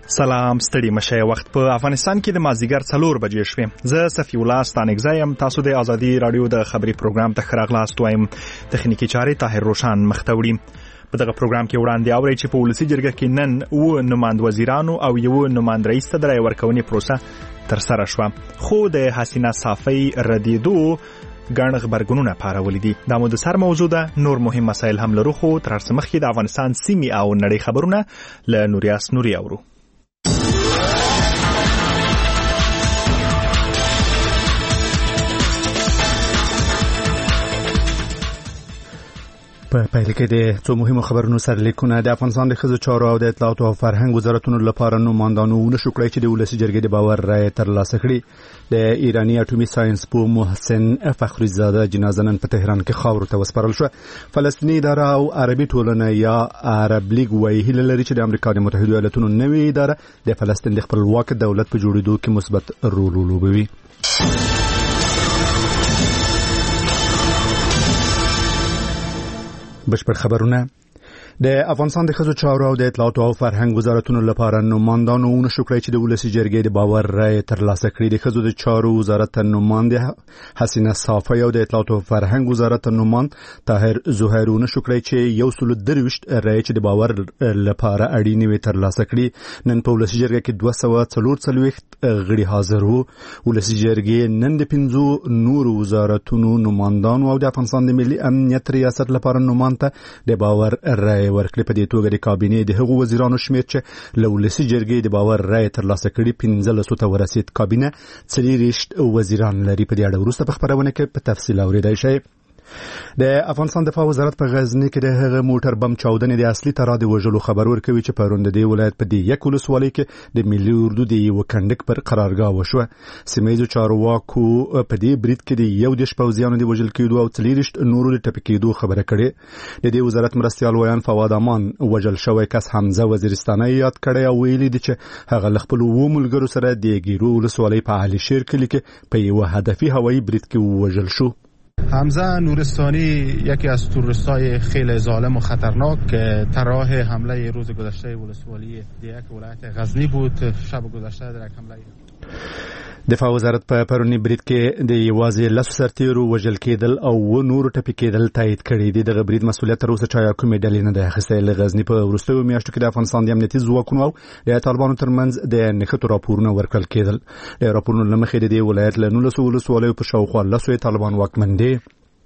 سلام ستړي مشه. وخت په افغانستان کې د مازیګر 4 بجې شوې. زه صفی الله ستانګزایم. تاسو د ازادي رادیو د خبري پروګرام ته خراغلاست وایم. تخنیکی چارې طاهر روشان مختوړي. په دغه پروګرام کې وړاندې اوري چې په ولسی جرګه کې نن و نماند وزیرانو او یو نماند رئیس ته درای ورکونې پروسه تر سره شوه. خو د حسینه صافی ردیدو ګڼ خبرګونونه پارولې دي. دا مو د سر موضوع ده. نور مهم مسایل هم لرو، خو تر څو مخکې د افغانستان سیمې او نړۍ خبرونه له نوریاس نوري اورو. په پیل کې د څو مهمو خبرونو سره لیکونه. د افغانستان د ښځو چارو او د اطلاعات او فرهنګ وزارتونو لپاره نوماندانو ونشو کړی چې د ولسی جرګې د باور رای ترلاسه کړي. د ایرانی اټومي ساينس پوه محسن فخری زاده جنازه نن په تهران کې خاورو ته وسپارل شو. فلسطینی اداره او عربي ټولنه یا عرب لیگ وایي هیله لري چې د امریکا د متحده ایالاتونو نوې اداره د فلسطین د خپلواک دولت په جوړېدو کې مثبت رول ولوبوي. بشپړ خبرونه. د افغانستان د ښځو چارو او د اطلاعات او فرهنګ وزارتونو لپاره نوماندانو ونشو کړی چې د ولسی جرګې د باور رای ترلاسه کړي. د ښځو د چارو وزارت نوماند حسینه صافی او د اطلاعات او فرهنګ وزارت نوماند طاهر زهیر ونشو کړی چې 123 رای چې د باور لپاره اړینې وي ترلاسه کړي. نن په ولسی جرګه کې 244 غړي حاضر وو. ولسی جرګې نن د 5 نور وزارتونو نوماندانو او د افغانستان د ملي امنیت ریاست لپاره نوماند ته د باور رای ورکړي. په دې توګه د کابینې د هغو وزیرانو شمیر چې له ولسی جرګې د باور رای ترلاسه کړي 15 ته ورسید. کابینه 40 وزیران لري. په دې اړه وروسته په خبرونه کې په تفصیل اوریدای شئ. د افغانستان دفاع وزارت په غزنی کې د هغه موټر بم چاودنې د اصلي ترا د وژلو خبر ورکوي چې په روندې ولایت په دې یک ولسوالۍ کې د ملي اردو د یو کندک پر قرارګاه وشوه. سیمایي چارواکو په دې برید کې د یو د شپوزیانو د وژل کېدو او 40 نورو د ټپي کېدو خبره کړې. د دې وزارت مرستيال ویان فواد امان وژل شوی کس حمزه وزیرستاني یاد کړی او ویلي دي چې هغه له خپل و ملګرو سره د ګیرو ولسوالۍ په علي شیر کلی کې په یو هدفي هوایي برید کې وژل شو. حمزه نورستانی یکی از تروریست‌های خیلی ظالم و خطرناک طراح حمله روز گذشته ولسوالی دیک ولایت غزنی بود. شب گذشته در یک حمله دفاع وزارت په پرونی برید کې د یوازې لاسو سرتیرو وژل کېدل او نورو ټپي کېدل تایید کړي دي. دغه برید مسؤلیت تر اوسه چا کومې ډلې نه ده اخیستې. له غزنی په وروستیو میاشتو کې د افغانستان د امنیتي ځواکونو او د طالبانو ترمنځ د نښتو راپورونه ورکړل کېدل. د راپورونو له مخې د دې ولایت له 19 ولسوالیو په شاوخوا 10 طالبان واکمن دي.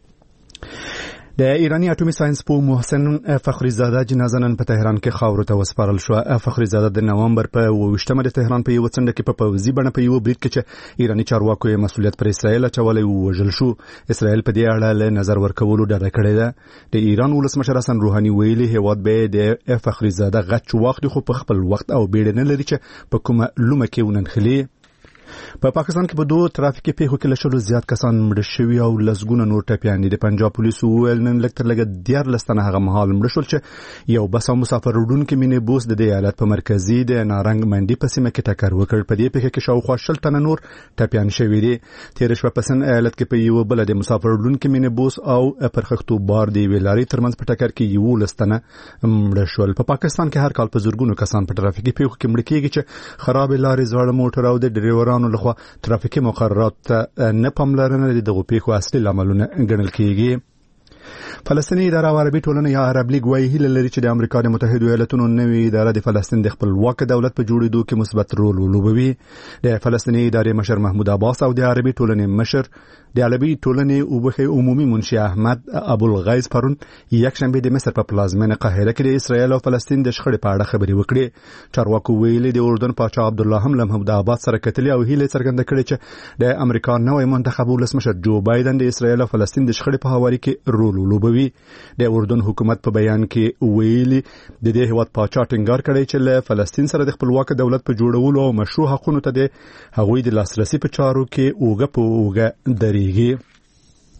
د ایرانی اټومي ساينس پوه محسن فخری زاده جنازه نن په تهران کې خاورو ته وسپارل شو. فخری زاده د نوامبر په 28مه د تهران په یو څنډه کې په پوځي بڼه په یو برید کې چې ایرانی چارواکو یې مسؤلیت پر اسرائیل اچولی وژل شو. اسرائیل په دې اړه له نظر ورکولو ډډه کړې ده. د ایران ولسمشر حسن روحاني ویلي هیواد به د فخری زاده غچ وخت خو په خپل وخت او بیړه نه لري چې په کومه لومه کې وننخلي. په پاکستان کې په 2 ترافیکي پیښو کې لشلو زیات کسان مړ شوي او لسګونه نور ټپیان دي. د پنجاب پولیسو ویل نن لږ تر لږه 14 تنه هغه مهال مړ شول چې یو بس او مسافر وړونکي مینې بوس د دې ایالت په مرکزي د نارنګ منډي په سیمه کې ټکر وکړ. په دې پیښه کې شاوخوا 60 تنه نور ټپیان شوي دي. تیر شپه په سن ایالت کې په یو بل د مسافر وړونکي مینې بوس او پرخښتو بار دی ویلاري ترمنځ په ټکر کې یو لستنه مړ شول. په پاکستان کې هر کال په زورګونو کسان په ترافیکي پیښو کې مړ کیږي چې خراب لارې، زوړ موټر او د ډرایورانو لخوا ترافیکي مقررات نه پاملرنه د دغو پیښو اصلي لاملونه ګڼل کیږي. فلسطینی اداره او عربي ټولنه یا عرب لیگ وایي هیله لري چې د امریکا د متحده ایالاتونو نوې اداره د فلسطین د خپلواک دولت په جوړېدو کې مثبت رول ولوبوي. د فلسطینی ادارې مشر محمود عباس او د عربي ټولنې مشر د عربي ټولنې اوبخي عمومي منشي احمد ابو الغیث پرون یکشنبه د مصر په پلازمینه قاهره کې د اسرایل او فلسطین د شخړې په اړه خبرې وکړې. چارواکو ویلي د اردن پاچا عبد الله هم له محمود عباس سره کتلي او هیله څرګنده کړې چې د امریکا نوې منتخب ولسمشر جو بایدن د اسرایل او فلسطین د شخړې په هواري کې رول ولوبوي. د اردن حکومت په بیان کې ویلي د دې هیواد پاچا ټینګار کړی چې له فلسطین سره د خپلواک دولت په جوړولو او مشروع حقوقو ته د هغوی د لاسرسي په چارو کې اوګه په اوګه درېږي.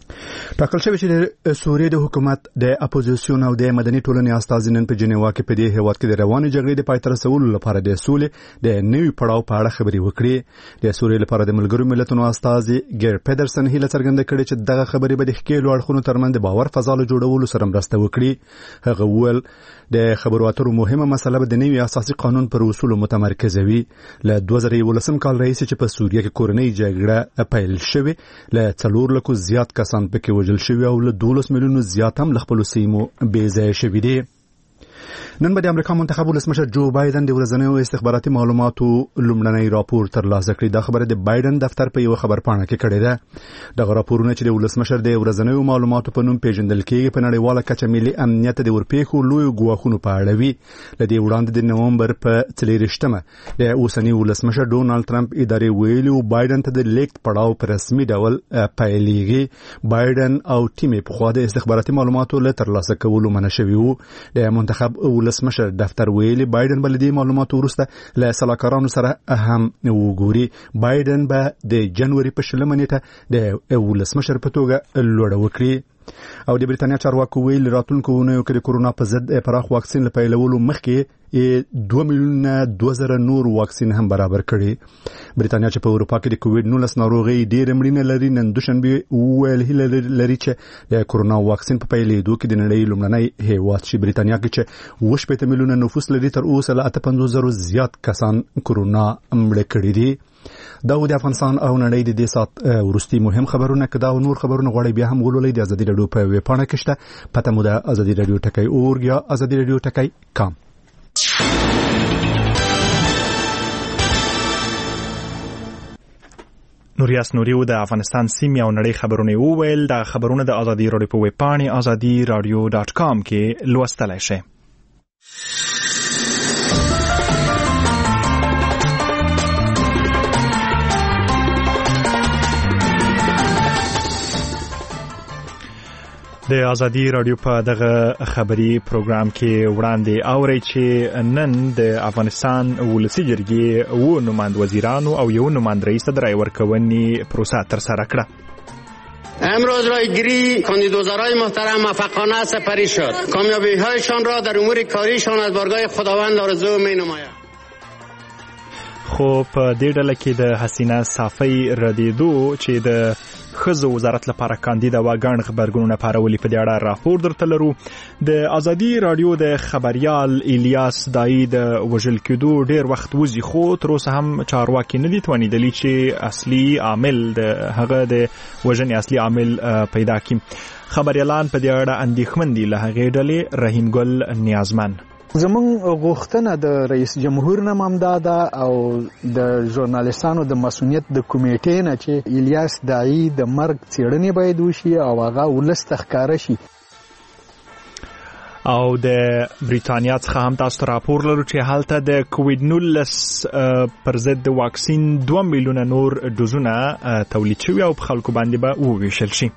ټاکل شوی چې سوریې د حکومت د اپوزیسیون او د مدني ټولنې استازي نن په جنیوا کې په دې هیواد کې د روانې جګړې د پای ته رسولو لپاره د سولې د نوي پړاو په اړه خبرې وکړې. د سوریې لپاره د ملګرو ملتونو استازي ګیر پیدرسن هیله څرګنده کړې چې دغه خبرې به د ښکېلو اړخونو ترمنځ د باور فضا له جوړولو سره مرسته وکړي. هغه وویل د خبرو اترو مهمه مسله به د نوي اساسي قانون پر اصولو متمرکزه وي. له 2011 کال راهیسې چې په سوریه کې کورنۍ جګړه پیل شوې له 4 لکو زیات کسان پکې وژل شوي او له 12 میلیونو زیات هم له خپلو سیمو بې ځایه شوي دي. نن به د امریکا منتخب ولسمشر جو بایدن د ورځنیو استخباراتي معلوماتو لومړنی راپور ترلاسه کړی. دا خبره د بایدن دفتر په یو خبرپاڼه کې کړې ده. دغه راپورونه چې د ولسمشر د ورځنیو معلوماتو په نوم پیژندل کېږي په نړیواله کچه ملي امنیت د ورپېښو لویو ګواښونو په اړه وي. له دې وړاندې د نومبر په 24 د اوسني ولسمشر ډونالد ټرمپ ادارې ویلي و بایدن ته د لیکت پړاو په رسمي ډول پیلېږي. بایدن او ټیم یې پخوا د استخباراتي معلوماتو له ترلاسه کولو منع شوي وو. د منتخب ولسمشر دفتر ویلي بایدن بل دې معلوماتو وروسته له سلاکارانو سره هم وګوري. بایدن به د جنوري په 20 نیټه د ولسمشر په توګه لوړه وکړي. او د بریتانیا چارواکو ویلي راتلونکو اونیو کې د کورونا په ضد پراخ واکسین له پیلولو مخکې 2 میلیونه 2000 نور واکسین هم برابر کړي. بریتانیا چې په اروپا کې د کووډ-19 ناروغي ډېر مړینه لري نن دوشنبه ویل هیله لري چې د کورونا واکسین په پیلېدو کې د نړۍ لومړنی هیواد شي. بریتانیا کې چې 8 میلیونه نفوس لري تر اوسه له 55,000 زیات کسان کورونا مړه کړي دي. دا د افغانستان او نړۍ د دې سات ورستي مهم خبرونه کدا او نور خبرونه غواړي بیا هم ولولئ د ازادي رادیو په ویب پاڼه کې شته. پته مو د ازادي رادیو ټکی اورګ یا ازادي رادیو ټکی کام. نوریاس نوریو د افغانستان سیمې او نړۍ خبرونه وویل. د خبرونه د ازادي رادیو په ویب پاڼه azadiradio.com کې لوستلای شئ. د ازادي رادیو په دغه خبري پروګرام کې وړاندې اوري چې نن د افغانستان ولسی جرګې و نماند وزیرانو او یو نماند رئیس ته د رای ورکونې پروسه ترسره کړه. امروز رایگیری کاندیدوزارای محترم موفقانه سپری شد. کامیابی‌هایشان را در امور کاریشان از بارگاه خداوند آرزو می‌نمایم. خو په دې ډله کې د حسینه صافی ردیدو چې د ښځو وزارت لپاره کاندیدا واګڼ خبرګونونه پارولي په دې اړه راپور درته لرو. د ازادي رادیو د خبريال الیاس دای د وژل کېدو ډیر وخت وزي خو تر اوسه هم چارواکي نه دي توانیدلی چې اصلي عامل د هغه د وژنې اصلي عامل پیدا کړي. خبريالان په دې اړه اندېښمن دي. له هغې ډلې رحیم ګل نیازمن زمون غوښتنه د رئیس جمهور نه ممدا ده او د ژورنالیستانو د مسؤلیت د کمیټې نه چې الیاس داعی د مرګ څېړنې باید وشي او هغه ولس ته ښکاره شي. او د بریتانیا څخه هم تاسو راپور لرو چې هلته د کووډ-19 پر ضد د واکسین 2 میلیونه نور ډوزونه تولید شوي او په خلکو باندې به وویشل شي.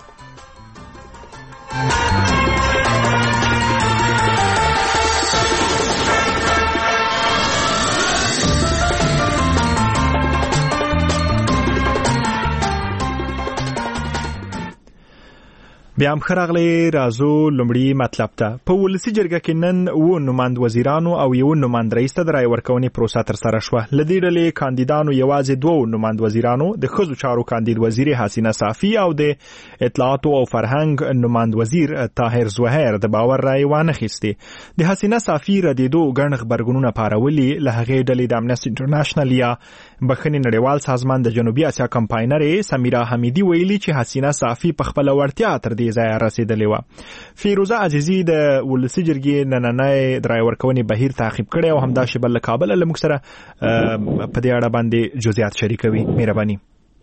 بیا هم خراغلی رازو لومړی مطلب ته. په ولسی جرګه کې نن و نماند وزیرانو او یو نماند رئیس ته د رای ورکونې پروسه ترسره شوه. له دې ډلې کاندیدانو یوازې 2 نماند وزیرانو د ښځو چارو کاندید وزیر حسینه صافی او د اطلاعاتو او فرهنګ نماند وزیر طاهر زوهر د باور رای وانه خېستې. د حسینه صافی ردیدو ګڼ خبرګونونه پارولي. له هغې ډلې د امنیسټي انټرنیشنل یا بخښنې نړیوال سازمان د جنوبي اسیا کمپاینرې سمیرا حمیدی ویلي چې حسینه صافی په خپله وړتیا تر دې ځایه رسېدلې وه. فیروزه عزیزي د ولسي جرګې نننی د رای ورکونې بهیر تعقیب کړی او همداسې بل له کابله له موږ سره په دې اړه باندې جزئیات شریکوي. مهرباني.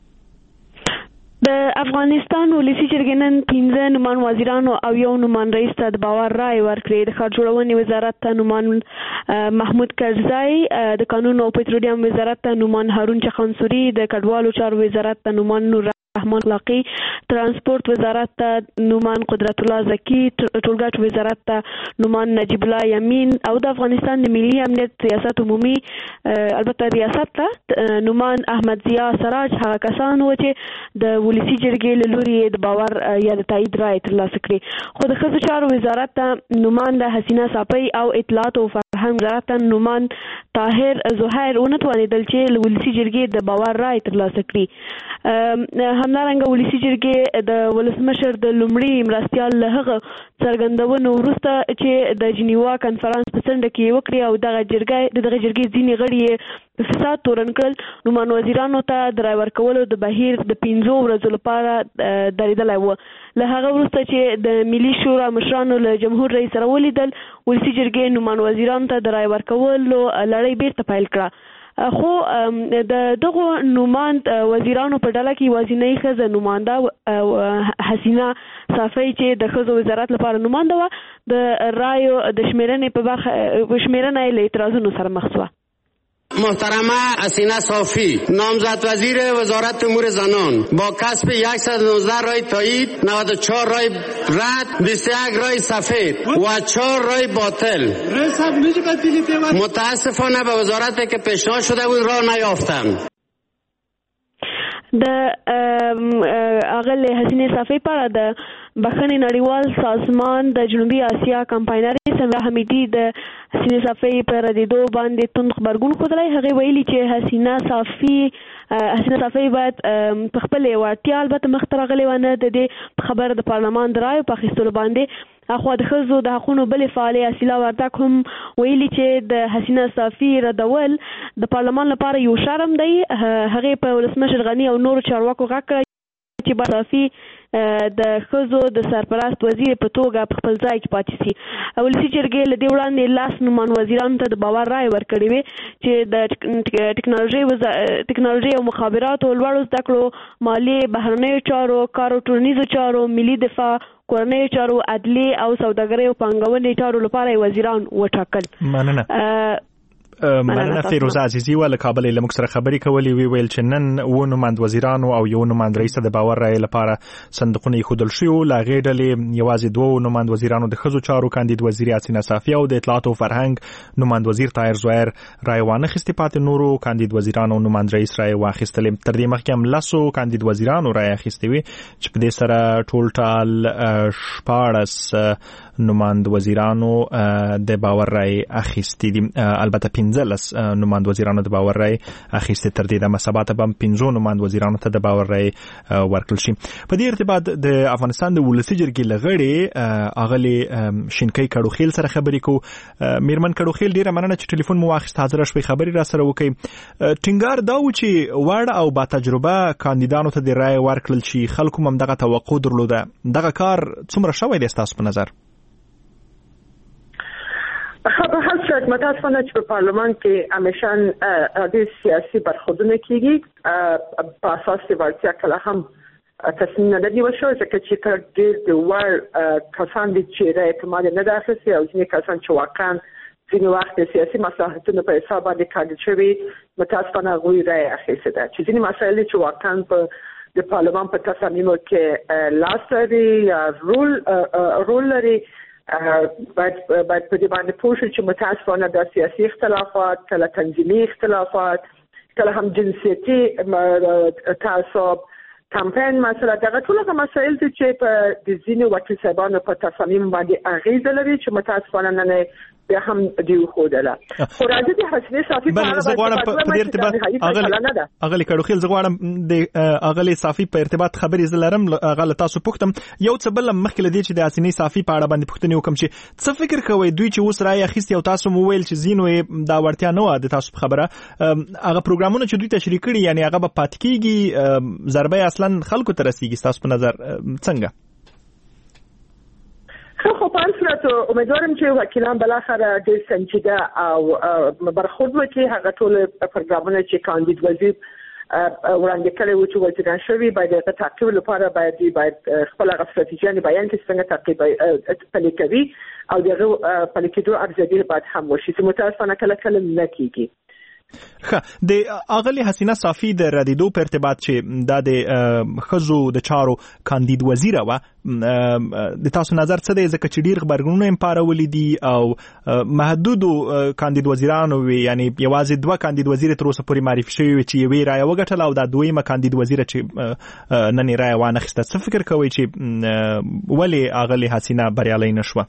د افغانستان ولسی جرګې نن 15 نومان وزیرانو او یو نومان رئیس ته د باور رای ورکړی. د ښار جوړونې وزارت ته نومان محمود کرزی، د قانون او پټرولیم وزارت ته نومان هارون چخانسوري، د کډوالو چارو وزارت ته نومان نور رحمان اخلاقی، ترانسپورت وزارت ته نومان قدرت الله زکی، ټولګټ وزارت ته نومان نجیب الله یمین او د افغانستان د ملي امنیت ریاست عمومي البته ریاست ته نومان احمد ضیا سراج هغه کسان و چې د ولسی جرګې له لوري د باور یا د تایید رائے ترلاسه کړي. خو د ښځو چارو وزارت ته نومان د حسینه صافی او اطلاعات او فرهنګ وزارت ته نومان طاهر زهیر ونه توانېدل چې له ولسی جرګې د باور رائے ترلاسه کړي. همدارنګه ولسی جرګې د ولسمشر د لومړي مرستیال له هغه څرګندونو وروسته چې د جنیوا کنفرانس په څنډه کې وکړي او دغه جرګې ځینې غړي په فساد تورن کړل، نومان وزیرانو ته د رای ورکولو د بهیر د 5 ورځو لپاره درېدلی و. له هغه وروسته چې د ملي شورا مشرانو له جمهور رئیس سره ولیدل، ولسی جرګې نومان وزیرانو ته د رای ورکولو لړۍ بیرته پیل کړه. خو د دغو نوماند وزیرانو په ډله کې یوازینۍ ښځه نومانده حسینه صافی چې د ښځو وزارت لپاره نومانده وه، د رایو د شمیرنې په برخه شمیرنه له اعتراضونو سره مخ شوه. محترمه حسینه صافی نامزد وزیر وزارت امور زنان با کسب 119 رای تایید، 94 رای رد، 21 رای سفید و 4 رای باطل متاسفانه به وزارتی که پیشنهاد شده بود راه نیافتند. د اغل حسینه صافی پر د بخښنې نړیوال سازمان د جنوبي اسیا کمپاینر سمیه حمیدي د حسینه صافی پر ردېدو باندې توند خبرګون ښودلی. هغې ویلي چې حسینه صافی باید په خپلې وړتیا البته مخته راغلې وه، نه د دې خبره د پارلمان د رایو په اخیستلو باندې. اخوا د ښځو د حقونو بلې فعالې اصیله وردک هم ویلي چې د حسینه صافی ردول د پارلمان لپاره یو شرم دی. هغې په ولسمشر غني او نورو چارواکو غږ کړی چې باید صافی د ښځو د سرپرست وزیر په توګه په خپل ځای کې پاتې شي. ولسی جرګې له دې وړاندې 10 نومان وزیرانو ته د باور رایې ورکړې وې چې د ټکنالوژي او مخابراتو، لوړو زده کړو، مالیې، بهرنیو چارو، کار او ټولنیزو چارو، ملي دفاع، کورنیو چارو، عدلیې او سوداګرۍ او پانګونې چارو لپاره وزیران وټاکل. مننه فیروزه عزیزی ول کابل له موږ سره خبرې کولې، ویل چې نن و نوماند وزیرانو او یو نوماند رئیس د باور رای لپاره صندوقونه ایښودل شوي. له هغې ډلې یوازې 2 نوماند وزیرانو د ښځو چارو کاندید وزیر حسینه صافی او د اطلاعات او فرهنګ نوماند وزیر طاهر زهیر رای وانه خستې، پاتې نورو کاندید وزیرانو نوماند رئیس رای واخیستلې. تر دې مخکې هم 10 کاندید وزیرانو رای اخیستې وي چې په دې سره ټول ټال 14 نوماند وزیرانو د باور رای اخیستې دي. البته 15 نوماند وزیرانو د باور رای اخیستې. تر دې دمه سبا ته به 15 نوماند وزیرانو ته د باور رای ورکړل شي. په دې ارتباط د افغانستان د ولسی جرګې لغړې اغلی شینکۍ کډوخیل سره خبرې کو. میرمن کډوخیل ډیره مننه چې ټلیفون مو واخیست، حاضر شوي خبرې را سره وکړي. ټینګار دا و چې وړ او با تجربه کاندیدانو ته د رای ورکړل شي، خلکو هم دغه توقع درلوده. دغه کار څومره شوی دی ستاسو په نظر؟ به هر صورت متاسفانه چې په پارلمان کې همیشه د سیاسي برخوردونه کېږي په اساس د وړتیا کله هم تصمیم نه دی وشو، ځکه چې تر ډېر د وړ کسان دي چې رای اعتماد نه ده اخیستې او ځینې کسان چې واقعا ځینې وخت د سیاسي مصلحتونو په حساب باندې کاندید شوي متاسفانه هغوی رای اخیستې ده، چې ځینې مسایل چې واقعا په د پارلمان په تصامیمو کې لاس لري یا رول لري باید په دې باندې پوه شو چې متاسفانه د سیاسي اختلافات، کله تنظیمي اختلافات، کله هم جنسیتي تعصب، کمپاین مسله، دغه ټول هغه مسایل دي چې په د ځینې وکیل صاحبانو په تصامیم باندې اغیزه لري چې متاسفانه نه بیا هم دی خوده. خو راځي د حسینه صافی په اړه زغواړم په دې ارتباط اغلی کډوخیل زغواړم د اغلی صافی په ارتباط خبرې زلرم اغل تاسو پوښتم یو څه بل مخکې لدی چې د حسینه صافی په اړه باندې پوښتنه وکم چې څه فکر کوي دوی چې اوس راي اخیستي او تاسو مو ویل چې زینو دا ورتیا نه و د تاسو خبره هغه پروګرامونه چې دوی تشریح کړي یعنی هغه په پات کېږي ضربه اصلا خلکو ته رسیږي تاسو په نظر څنګه؟ خو په هر صورت امیدوارم چې وکیلان بالاخره ډېر سنجیده او برخورد وکړي. هغه ټول پروګرامونه چې کاندید وزیر وړاندې کړی و چې وزیران شوي باید د تعقیب لپاره باید خپل استراتیژي بیان کړي څنګه تعقیب پلي کوي او دغه پلي کېدو ارزیابي باید هم وشي چې متاسفانه کله نه کېږي. د اغلی حسینه صافی د ردیدو په ارتباط چې د خزو د چارو کاندید وزیر و د تاسو نظر څه دی ځکه چې ډیر خبرګونونه امپارولې دي او محدودو کاندید وزیرانو وی یعنی یوازې دوه کاندید وزیر تر اوسه پورې معرفي شوی چې یوې رای وګټله او د دویمه کاندید وزیر چې نن رای وانخسته. څه فکر کوئ چې ولې اغلی حسینه بریالۍ نشوه؟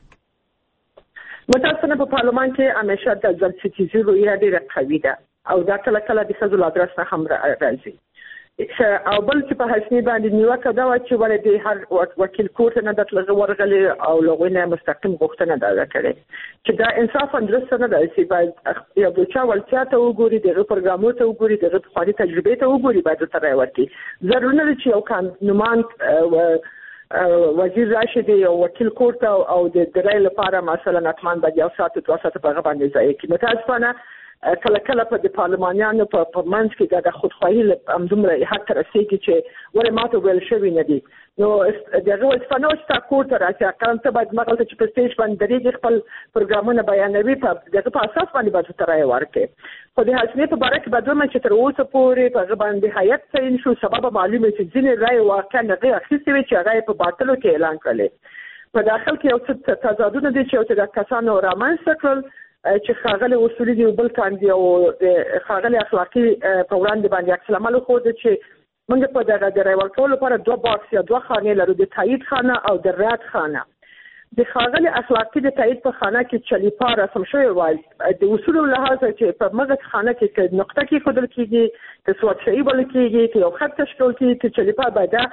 متاسفانه په پارلمان کې همیشه د ځل ستیزي رویه ډیره قوي ده او دا کله کله د خزو لادرس نه هم راځي. او بل چې په حسنی باندې نیوکه دا و چې ولې د هر وکیل کورت نه د تلغه ورغلي او لغوی نه مستقیم غوښتنه دا کړي چې دا انصاف اندرسته نه دی چې باید یو د چا ولتیا ته وګوري دغه پروګرامونو ته وګوري دغه خاري تجربه ته وګوري باید تر راوړي. ضروري نه چې یو قانونمند وزیر راشد او وکیل کورت او د درای لپاره مثلا اتمان باید یو ساعت 2 ساعت په غو باندې ځای کې متاسفانه کله کله په د پارلمانیانو په منځ کې د خودخواهی همدومره حد تر رسیدي چې ولې ماته ویل شوی نه دي. نو دغه اسپانوس تا کورت راځي کله ته باید مغل ته چې په سټیج باندې درې خپل پروګرامونه بیانوي په دغه په اساس باندې باید تر راي ورکړي. خو د حسنی په باره کې بدومه چې تر اوسه پورې په باندې هیئت تعین شو سبب معلومه چې ځینې رای واقعا نه اخیستي وي چې هغه په باطلو کې اعلان کړي. په داخل کې یو څه تضادونه دي چې یو څه کسانو رامنځته کړل چې خاغلی اصولي دی بل کاندي او د خاغلی اخلاقی په وړاندې باندې عکس العمل خو د چې موږ په دغه د رای ورکولو لپاره دوه باکس یا دوه خانې لرو د تایید خانه او د رد خانه. د خاغلی اخلاقی د تایید په خانه کې چلیپا رسم شوی وای د اصول له لحاظه چې په مغز خانه کې نقطه کې خودل کېږي چې سواد شي بل کېږي چې یو خط تشکیل کېږي چې چلیپا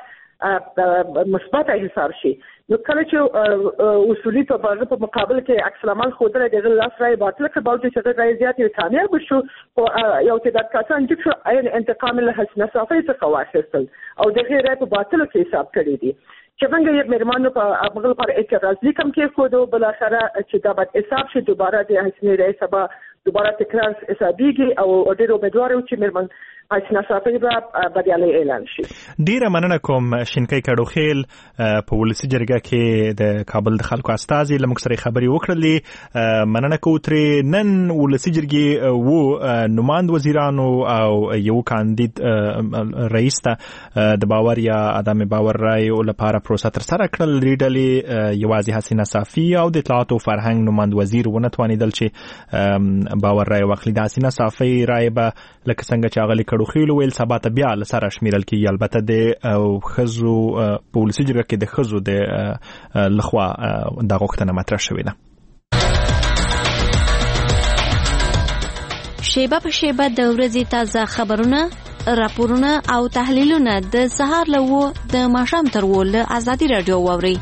باید مثبت حساب شي. نو کله چې اصولي په مقابل کې عکس العمل خوده د لاس رای باطل کې باندې چې رای زیاتې کامیاب شو او یو تعداد کسان چې عین انتقام له حسنه صافی څخه واخیستل او د غیر رای په باطل کې حساب کړی دي چې څنګه یې مېرمنو په مغل پر اعتراض لیکم کې خودو بل اخره چې دا باید حساب شي دوباره د حسنه رای سبا دوباره تکرار حسابيږي او ډېر امیدوار یو چې مېرمن حسنه صافی به بریالي اعلان شي. ډیره مننه کوم شینکۍ کډوخیل په ولسی جرګه کې د کابل د خلکو استازي لمک سره خبري وکړلې. مننه کوتري نن ولسی جرګه وو نماند وزیرانو او یو کاندید رئیس ته د باور یا عدم باور رای او لپاره پروسه تر سره کړل. ریډلې یوازې حسنه صافی او د اطلاعات او فرهنګ نماند وزیر ونه توانیدل چې باور رای واخلي. د حسنه صافی رای به لکه څنګه چې اغلی خیلو ویل سبا ته بیا لسره شمیرل کیږي. البته د خزو په ولسی جرګه کې د خزو د لخوا د غوښتنه مطرح شوې ده. شیبه په شیبه د ورځې تازه خبرونه، راپورونه او تحلیلونه د سهار له 9 د ماښام تر 10 له ازادي رادیو واوري.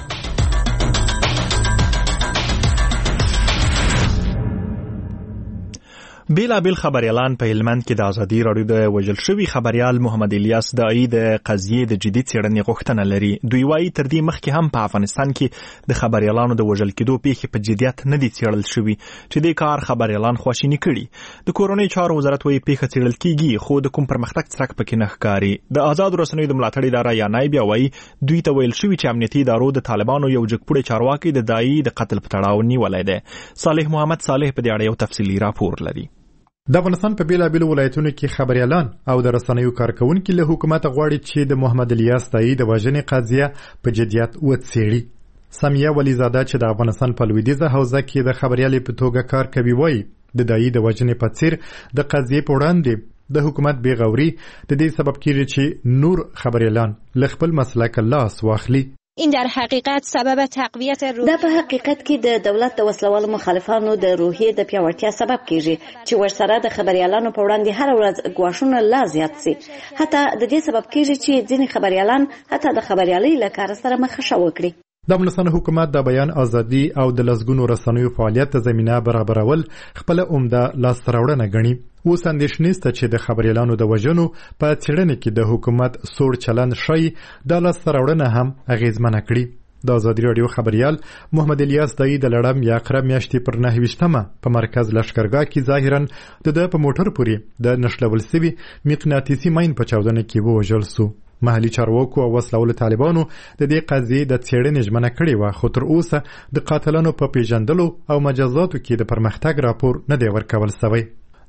بیل خبریالان په هلمند کې د ازادي رادیو د وژل شوی خبریال محمد الیاس داعی د قضیې د جدي څېړنې غوښتنه لري. دوی وايي تر دې مخکې هم په افغانستان کې د خبریالانو د وژل کېدو پیښې په جدیت نه دي څېړل شوي چې د کار خبریالان خواشیني کړي. د کورنۍ چارو وزارت وايي پیښه څېړل کیږي خو د کوم پرمختګ څرک پکې نه ښکاري. د آزاد رسنیو د ملاتړ اداره یا نایب وايي دوی ته ویل شوی چې امنیتي ادارو د طالبانو یو جګپوړی چارواکي د داعی د قتل په تړاو نیولای دی. صالح محمد صالح په دې اړه یو تفصیلي راپور لري. د افغانستان په بیلابیلو ولایتونو کې خبريالان او د رسنیو کارکونکو له حکومت غواړي چې د محمد الیاس داعی د وژنې قضیه په جديت وڅېړي. سامیه ولیزاده چې د افغانستان په لویدیځه حوزه کې د خبريالۍ په توګه کار کوي وایي د داعی د وژنې په څیر د قضیې په وړاندې د حکومت بیغوري د دې سبب کیږي چې نور خبريالان له خپل مسلک لاس واخلي. این در حقیقت سبب تقویت روحیه دا په حقیقت کې د دولت د وسلوالو مخالفانو د روحیې د پیاوړتیا سبب کیږي چې ورسره د خبريالانو په وړاندې هر ورځ ګواښونه لا زیات سي. حتی د دې سبب کیږي چې ځینې خبريالان حتی د خبريالۍ له کار سره مخ وکړي. د افغانستان حکومت د بیان ازادي او د لسګونو رسنیو فعالیت ته زمينه برابرول خپل عمده لاسته راوړنه ګڼي. اوس اندېښنه نشته چې د خبريالانو د وژنو په څېړنه کې د حکومت سوړ چلند شي د لاسته راوړنه هم اغیزمنه کړي. د ازادي رادیو خبريال محمد الیاس داعی د لړم یا اقرب میاشتې پر 9 په مرکز لشکرګاه کې ظاهرا د په موټر پورې د نشلول سوي مقناطیسي ماین په چاودنه کې وژل سو. محلي چارواکو او وسلوال طالبانو د دې قضیې د څېړنې ژمنه کړې و خو تر اوسه د قاتلانو په پیژندلو او مجازاتو کې د پرمختګ راپور نه دی ورکول شوی.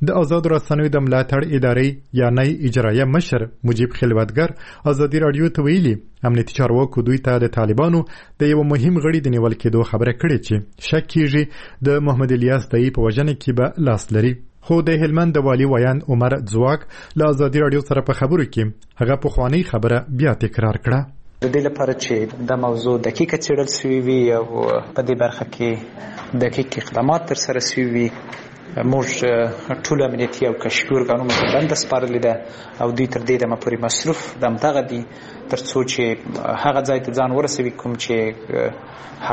د آزاد رسنیو د ملاتړ ادارې یا نای اجرایه مشر مجیب خلوتګر ازادي رادیو ته ویلي امنیتي چارواکو دوی ته د طالبانو د یو مهم غړي د نیول کېدو خبره کړې چې شک کیږي د محمد الیاس دای په وژنه کې به لاس لري. خو د هلمند د والي ویان عمر ځواک له ازادي رادیو سره په خبرو کې هغه پخوانی خبره بیا تکرار کړه. د دې لپاره چې د موضوع دقیقه څېړل شوې وي او په دې برخه کې دقیق اقدامات ترسره شوي وي، موږ ټول امنیتي او کشفي ارګانونو ته دنده سپارلې ده او دوی تر دې دمه پورې مصروف دمدغه دي تر څو چې هغه ځای ته ځان ورسوي کوم چې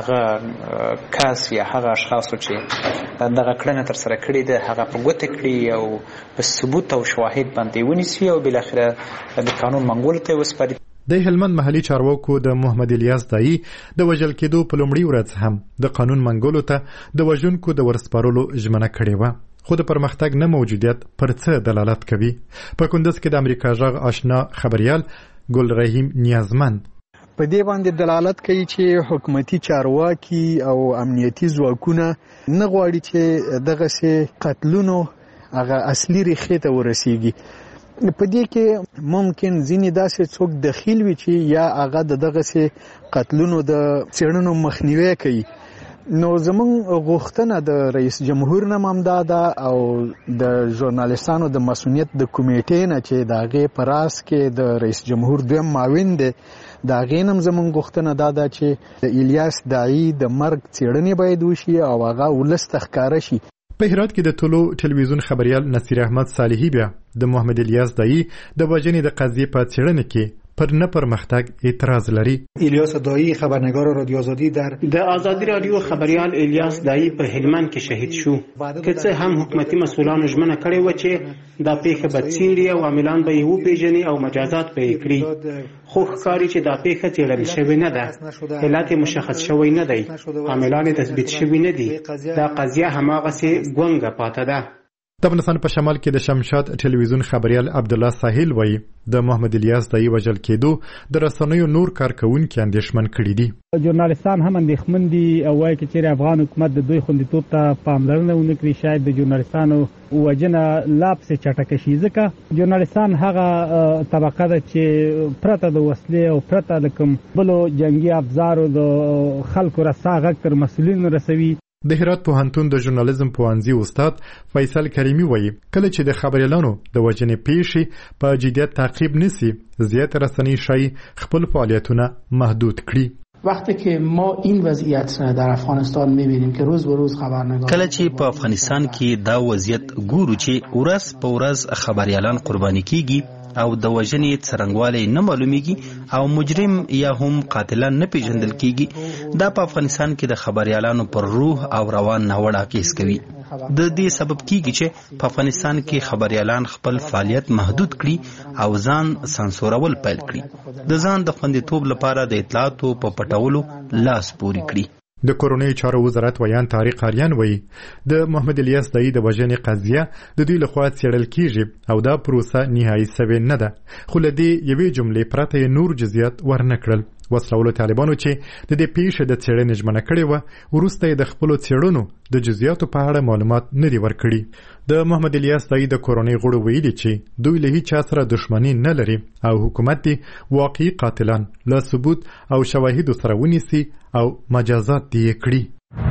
هغه کس یا هغه اشخاصو چې دغه کړنه ترسره کړې ده هغه په ګوته کړي او په ثبوت او شواهد باندې ونیسي او بالاخره د قانون منګولو ته وسپاري. د هلمند محلي چارواکو د محمد الیاس دای د وژل کېدو په لومړي ورځ هم د قانون منګولو ته د وژونکو د ورسپارلو ژمنه کړې وه، خو د پرمختګ نه موجودیت پر څه دلالت کوي. په کندز کې د امریکا غږ آشنا خبريال ګل رحیم نیازمند په دې باندې دلالت کوي چې حکومتي چارواکي او امنیتي ځواکونه نه غواړي چې دغه سي قتلونو هغه اصلي ریښې ته ورسیږي. په دې کې ممکن ځینې داسې څوک دخیل وي چې یا هغه دغه سي قتلونو د څېړنو مخنیوي کوي. نو زمونږ غوښتنه د رئیس جمهور نه ممدا ده او د ژورنالیستانو د مسؤلیت د کمیټې نه چې د هغې په راس کې د رئیس جمهور دویم معاون دی د هغې نه زمونږ غوښتنه دا ده چې د الیاس داعي د مرګ څېړنې باید وشي او هغه ولس ته ښکاره شي. په هرات کې د ټولو ټلویزیون خبريال نصیر احمد صالحي بیا د محمد الیاس دای د وژنې د قضیې په څېړنه کې پر نه پرمختګ اعتراض لري. الیاس دایی خبرنگار رادیو آزادی در آزادی رادیو خبریال الیاس دایی په هلمند کې شهید شو که څه هم حکومتي مسؤلانو ژمنه کړې و چې دا پیښه به څېړي او عاملان به یې وپېژني او مجازات به یې کړي، خو ښکاري چې دا پیښه څېړل شوې نه ده، علت یې مشخص شوی نه دی، عاملان یې تثبیت شوي نه دي، دا قضیه هماغسې ګونګه پاته ده. د افغانستان په شمال کې د شمشاد ټلویزیون خبريال عبد الله ساحل وایي د محمد الیاس دای وژل کېدو د رسنیو نور کارکونکو اندېښمن کړي دي. ژورنالیستان هم اندېښمن دي او وایي چې چیرې افغان حکومت د دوی خوندیتوب ته پاملرنه ونه کړي، شاید د ژورنالیستانو وژنه لا پسې چټکه شي، ځکه ژورنالیستان هغه طبقه ده چې پرته د وسلې او پرته د کوم بلو جنگي افزارو د خلکو رسا غږ تر مسؤلینو رسوي. د هرات پوهنتون د ژورنالیزم پوهنځي استاد فیصل کریمی وایي کله چې د خبريالانو د وژنې پیښې په جدیت تعقیب نسی زیات رسنۍ شای خپل فعالیتونه محدود کړي. وقتی که ما این وضعیت در افغانستان می‌بینیم که روز به روز خبرنگار کله چې په افغانستان کې دا وضعیت ګورو چې ورځ په ورځ خبريالان قرباني کیږي او د وژنې څرنګوالی نه معلومیږي او مجرم یا هم قاتلان نه پیژندل کیږي، دا په افغانستان کې د خبريالانو پر روح او روان ناوړه اغېز کوي. د دې سبب کیږي چې په افغانستان کې خبريالان خپل فعالیت محدود کړي او ځان سانسورول پیل کړي، د ځان د خوندیتوب لپاره د اطلاعاتو په پټولو لاس پوري کړي. د کورونی چارو وزارت ویان طارق اریان وایي د محمد الیاس دای د وژنې قضیه د دوی لخوا څېړل کیږي او دا پروسه نهایي سوي نه ده، خو له دې یوې جملې پرته نور جزئیات ورنکړل. وسلوالو طالبانو چې د دې پیښې د څېړنې ژمنه کړې وه وروسته د خپلو څېړنو د جزئیاتو په اړه معلومات نه دي ورکړي. د محمد الیاس دای د کورونی غړو ویلي چې دوی له هیڅ چا سره دښمني نه لري او حکومت دی واقعي قاتلان له ثبوت او شواهدو سره ونیسي او مجازات دی کړي.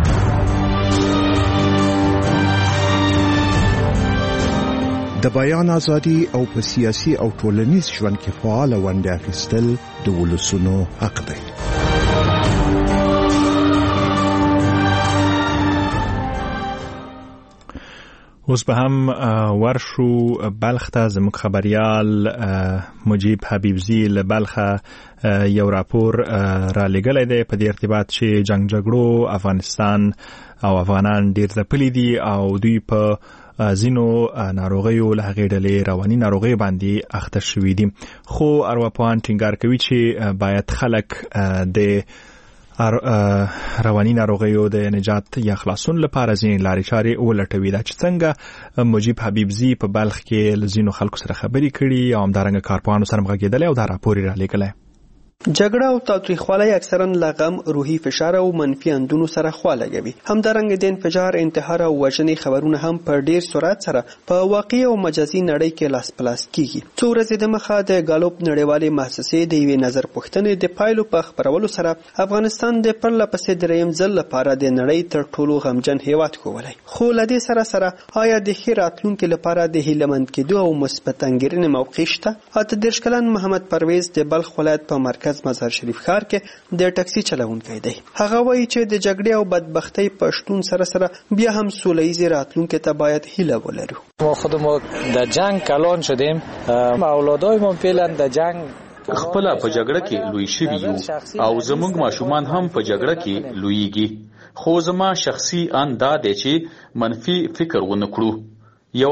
د بیان ازادي او په سیاسي او ټولنیز ژوند کې فعال ونډه اخیستل د ولسونو حق دی. اوس به هم ورشو بلخ ته زموږ خبريال مجیب حبیبزی له بلخه یو راپور را لګلای دی په دې ارتباط چې جنگ جګړو افغانستان او افغانان ډیر ځپلي دي او دوی په ځینو ناروغیو له هغې ډلې رواني ناروغۍ باندې اخته شوي دي، خو ارواپوهان ټینګار کوي چې باید خلک د رواني ناروغیو د نجات یا خلاصون لپاره ځینې لارې چارې ولټوي. دا چې څنګه مجیب حبیبزی په بلخ کې له ځینو خلکو سره خبرې کړي او همدارنګه کارپوهانو سره مغږېدلی او دا راپور یې رالېږلی. جګړه او تاوتریخوالی اکثرا له غم، روحي فشار او منفي اندونو سره خوا لګوي. همدارنګه د انفجار، انتحار او وژنې خبرونه هم په ډیر سرعت سره په واقعي او مجازي نړۍ کې لاس پلاس کیږي. څو ورځې دمخه د ګالوپ نړیوالې مؤسسې د یوې نظر پوښتنې د پایلو په خپرولو سره افغانستان د پرله پسې دریم ځل لپاره د نړۍ تر ټولو غمجن هیواد ښوولی. خو له دې سره آیا د ښې راتلونکي لپاره د هیلهمند کېدو او مثبت انګیرنې موقع شته؟ 38 کلن محمد پرویز د بلخ ولایت په مرکز مزار شریف ښار کې د ټکسي چلوونکی دی. هغه وایي چې د جګړې او بدبختۍ په شتون سره بیا هم سولهییزې راتلونکي ته باید هیله ولرو. ما خودمون در جنگ کلان شدیم، اولادای ما فعلا در جنگ خپل په جګړه کې لوی شوي یو او زموږ ماشومان هم په جګړه کې لویږي. خو زما شخصي اندا دی چې منفي فکر ونه کړو. یو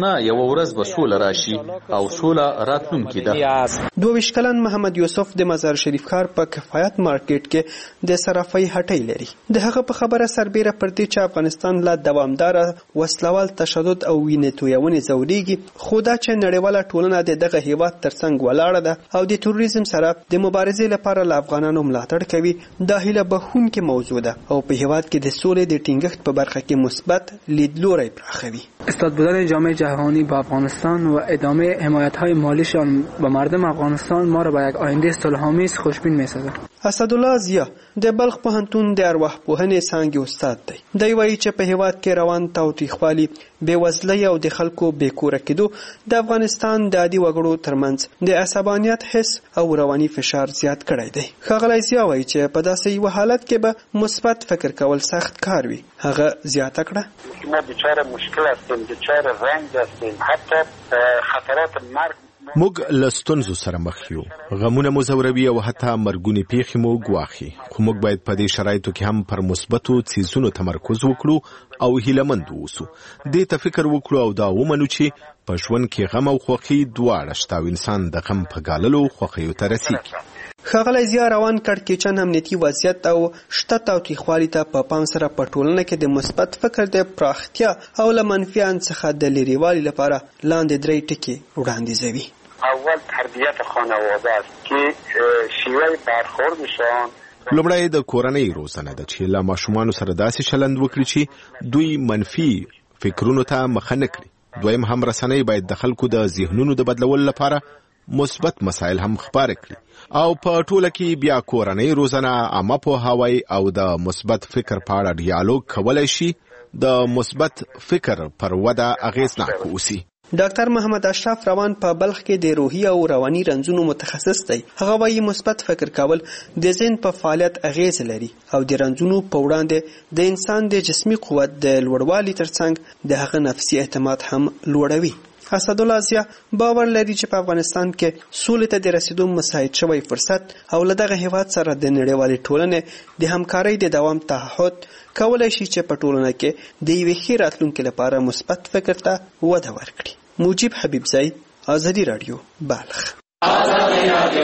ورځ به سوله راشي او سوله راتلونکې ده. 22 کلن محمد یوسف د مزار شریف ښار په کفایت مارکیټ کې د صرافۍ هټۍ لري. د هغه په خبره سربیره پر دې چې افغانستان له دوامداره وسلوال تشدد او وینې تویونې ځورېږي، خو دا چې نړیواله ټولنه د دغه هیواد ترڅنګ ولاړه ده او د تروریزم سره د مبارزې لپاره له افغانانو ملاتړ کوي، دا هیله بښونکې موضوع ده او په هیواد کې د سولې د ټینګښت په برخه کې مثبت لیدلوری پراخوي. استاد بودن جامعه جهانی با افغانستان و ادامه حمایت‌های مالیشان به مردم افغانستان ما را به یک آینده صلح‌آمیز خوشبین می‌سازد. اسدالله ضیا د بلخ پوهنتون د ارواحپوهنې څانګې استاد دی. دی وایي چې په هیواد کې روان تاوتریخوالي، بېوزلۍ او د خلکو بېکوره کېدو د افغانستان د عادي وګړو ترمنځ د عصبانیت حس او رواني فشار زیات کړی دی. ښاغلی ضیا وایي چې په داسې یو حالت کې به مثبت فکر کول سخت کار وي. هغه زیاته کړه ما دچار مشکل هستیم، دچار رنج هستیم، حتی خطرات مرگ موږ له ستونزو سره مخ یو، غمونه مو ځوروي او حتی مرګونې پیښې مو ګواښي. خو موږ باید په دې شرایطو کې هم پر مثبتو څیزونو تمرکز وکړو او هیلهمند اوسو. دې ته فکر وکړو او دا ومنو چې په ژوند کې غم او خوښي دواړه شته او انسان د غم په ګاللو خوښیو ته رسیږي. ښاغلی ضیا روان کړکېچن امنیتي وضعیت او شته تاوتریخوالي ته په پام سره په ټولنه کې د مثبت فکر د پراختیا او له منفي اند څخه د لرېوالي لپاره لاندې 3 ټکي وړاندیزوي. اول تربیت خانواده است که شیوه برخوردشان لومړی د کورنۍ روزنه ده چې له ماشومانو سره داسې چلند وکړي چې دوی منفي فکرونو ته مخه نه کړي. دویم هم رسنۍ باید د خلکو د ذهنونو د بدلولو لپاره مثبت مسایل هم خپاره کړي او په ټوله کې بیا کورنۍ روزنه، عامه پوهاوی او د مثبت فکر په اړه ډیالوګ کولای شي د مثبت فکر پر وده اغیزناک اوسي. ډاکټر محمد اشرف روان په بلخ کې د روحي او رواني رنځونو متخصص دی. هغه وایي مثبت فکر کول د ذهن په فعالیت اغیز لري او د رنځونو په وړاندې د انسان د جسمي قوت د لوړوالي ترڅنګ د هغه نفسي اعتماد هم لوړوي. اسدالله ضیا باور لري چې په افغانستان کې سولې ته د رسیدو مساعد شوی فرصت او له دغه هیواد سره د نړیوالې ټولنې د همکارۍ د دوام تعهد کولای شي چې په ټولنه کې د یوې ښې راتلونکي لپاره مثبت فکر ته وده ورکړي. موجب حبیبزی، آزادی رادیو، بلخ. آزادی رادیو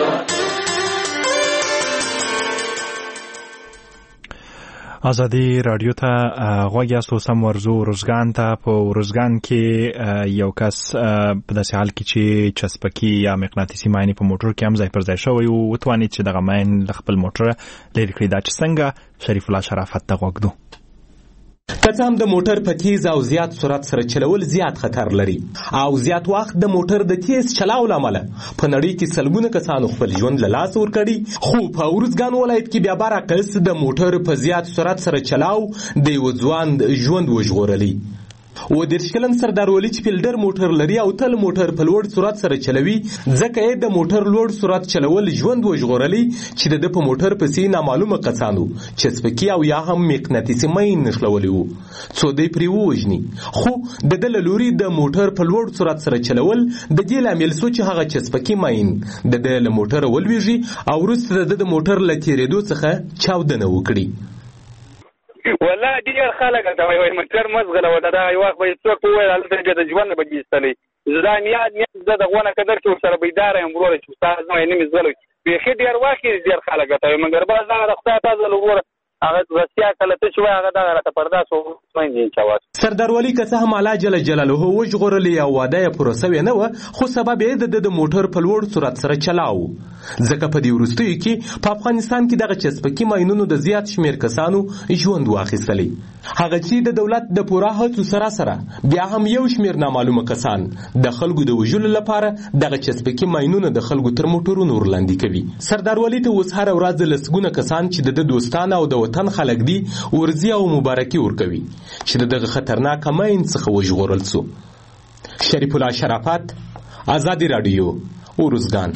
آزادی رادیو ته غوږ یاستو. سم ورزو ورزګان ته. په ورزګان کې یو کس په داسې حال کې چې چسپکي یا مقناطیسي ماین په موټر کې هم ځای پر ځای شوی او وتوانید چې دغه ماین له خپل موټر لرې کړي. دا چې څنګه شریف الله شرافت ته غوږ دو. که څه هم د موټر په تیز او زیات سرعت سره چلول زیات خطر لري او زیات وخت د موټر د تیز چلاو لامل په نړۍ کې سلګونه کسانو خپل ژوند له لاسه ورکړي. خو په ورزګان ولایت کې بیا برعکس د موټر په زیات سرعت سره چلاو د یو ځوان ژوند وژغورلی. و 30 کلن سردار ولی چې فیلډر موټر لري او تل موټر په لوړ سرعت سره چلوي، ځکه یې د موټر لوړ سرعت چلول ژوند وژغورلی چې د په موټر پسې نامعلومه کسانو چسپکي او یا هم مقناطیسي ماین نښلولی وو څو دی پرې ووژني. خو د ده له لوري د موټر په لوړ سرعت سره چلول د دې لامل شو چې هغه چسپکي ماین د ده له موټره ولویږي او وروسته د موټر له تېرېدو څخه چاودنه وکړي. والله ډیر خلک دا وایي موټر مزغله ودا دا یو وخت به څوک وایي هلته د ژوند به کیستلی زه نیاد زه د غونه قدر چې سره بیدار یم ورور چې استاد نو نه مزغله به ډیر وخت ډیر خلک ته مګر باز دا رخصت تاسو لور هغه رسیا کله ته شو هغه دا راته پردا سو مې چاوات. سردار ولی که څه هم الله جل جلاله وژغورلی او واده پروسه نه و، خو سبب یې د موټر په لوړ سرعت سره چلاو. ځکه په دې وروستیو کې په افغانستان کې دغه چسپکي ماینونو د زیات شمیر کسانو ژوند واخیستلی. هغه چې د دولت د پوره هڅو سره سره بیا هم یو شمیر نامعلومه کسان د خلکو د وژلو لپاره دغه چسپکي ماینونه د خلکو تر موټرونو ورلاندې کوي. سردار ولی ته اوس هره ورځ لسګونه کسان چې د دوستان او د وطن خلک دي ورځي او مبارکي ورکوي چې دغه خطرناک ماین څخه وژغورل سو. شریف الله شرافت، آزادی رادیو، اوروزګان.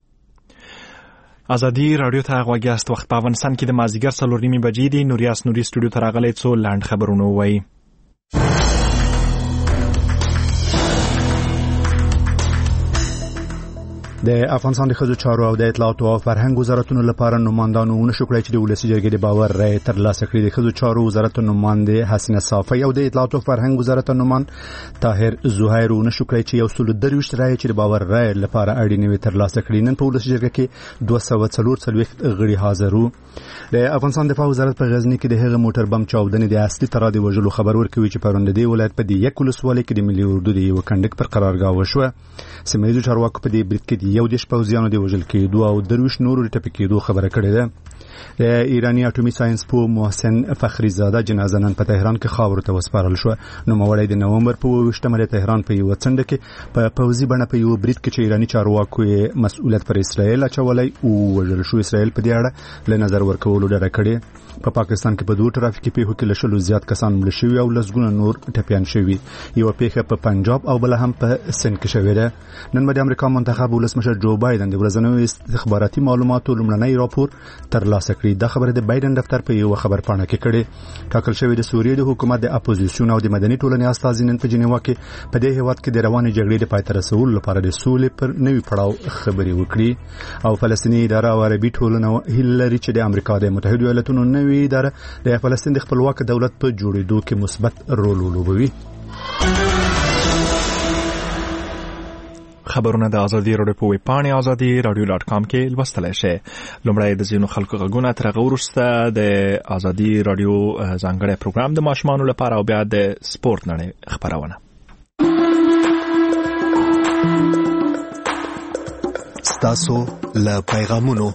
ازادي رادیو ته غوږ یاست. وخت په افغانستان کې د مازدیګر 4:30 بجې دي. نوریاس نوري سټوډیو ته راغلی څو لاند خبرونه وایي. د افغانستان د ښځو چارو او د اطلاعات او فرهنګ وزارتونو لپاره نمائندانو ونشو کړی چې د ولسي جرګې د باور رایې ترلاسه کړي. د ښځو چارو وزارت نماینده حسینه صافی او د اطلاعات او فرهنګ وزارت نماینده طاهر زهیر ونشو کړی چې 123 رایې چې د باور رایې لپاره اړینې وي ترلاسه کړي. نن په ولسي جرګه کې 244 غړي حاضر وو. د افغانستان دفاع وزارت په غزنی کې د هغه موټر بم چاودنې د اصلي ترادې وژلو خبر ورکوي چې پرون د ولایت په یک ولسوالۍ کې د ملي اردو د یو کندک پر قرارګاه وشوه. سیمه ییزو چارواکو په دې برید کې یو دیش پوځیانو د وژل کېدو او درویش نورو د ټپي کېدو خبره کړې ده. د ایرانی اټومي ساينس پوه محسن فخری زاده جنازه نن په تهران کې خاورو ته وسپارل شو. نوموړی د نومبر په 28مه د تهران په یو څنډه کې په پوځي بڼه په یو برید کې چې ایرانی چارواکو یې مسؤلیت پر اسرائیل اچولی او وژل شو. اسرائیل په دې اړه له نظر ورکولو ډډه کړې. په پاکستان کې په دوه ټرافیکي پیښو کې لشلو زیات کسان مړ شوي او لسګونه نور ټپيان شوي. یو پیښه په پنجاب او بل هم په سند کې شوې ده. نن د امریکا منتخب ولسمشر جو بایدن د ورځنیو استخباراتي معلوماتو لومړنی راپور ترلاسه کړی. دا خبره د بایدن دفتر په یو خبر پاڼه کې کړې. ټاکل شوی د سوریې د حکومت د اپوزیسیون او د مدني ټولنې استازي نن په جنیوا کې په دې هیواد کې د روانې جګړې د پای ته رسولو لپاره د سولې پر نوي پړاو خبرې وکړي. او فلسطیني اداره او عربي ټولنه هیله لري چې د امریکا د متحده ایالاتونو نوي اداره د فلسطین د خپلواک دولت په جوړېدو کې مثبت رول ولوبوي. خبرونه د ازادي رادیو په ویب پاڼې azadi.radio.com کې لوستلی شئ. لومړی د ځینو خلکو غږونه تر هغه وروسته د ازادي رادیو ځانګړی پروګرام د ماشومانو لپاره او بیا د سپورت نړۍ خبرونه. ستاسو له پیغامونو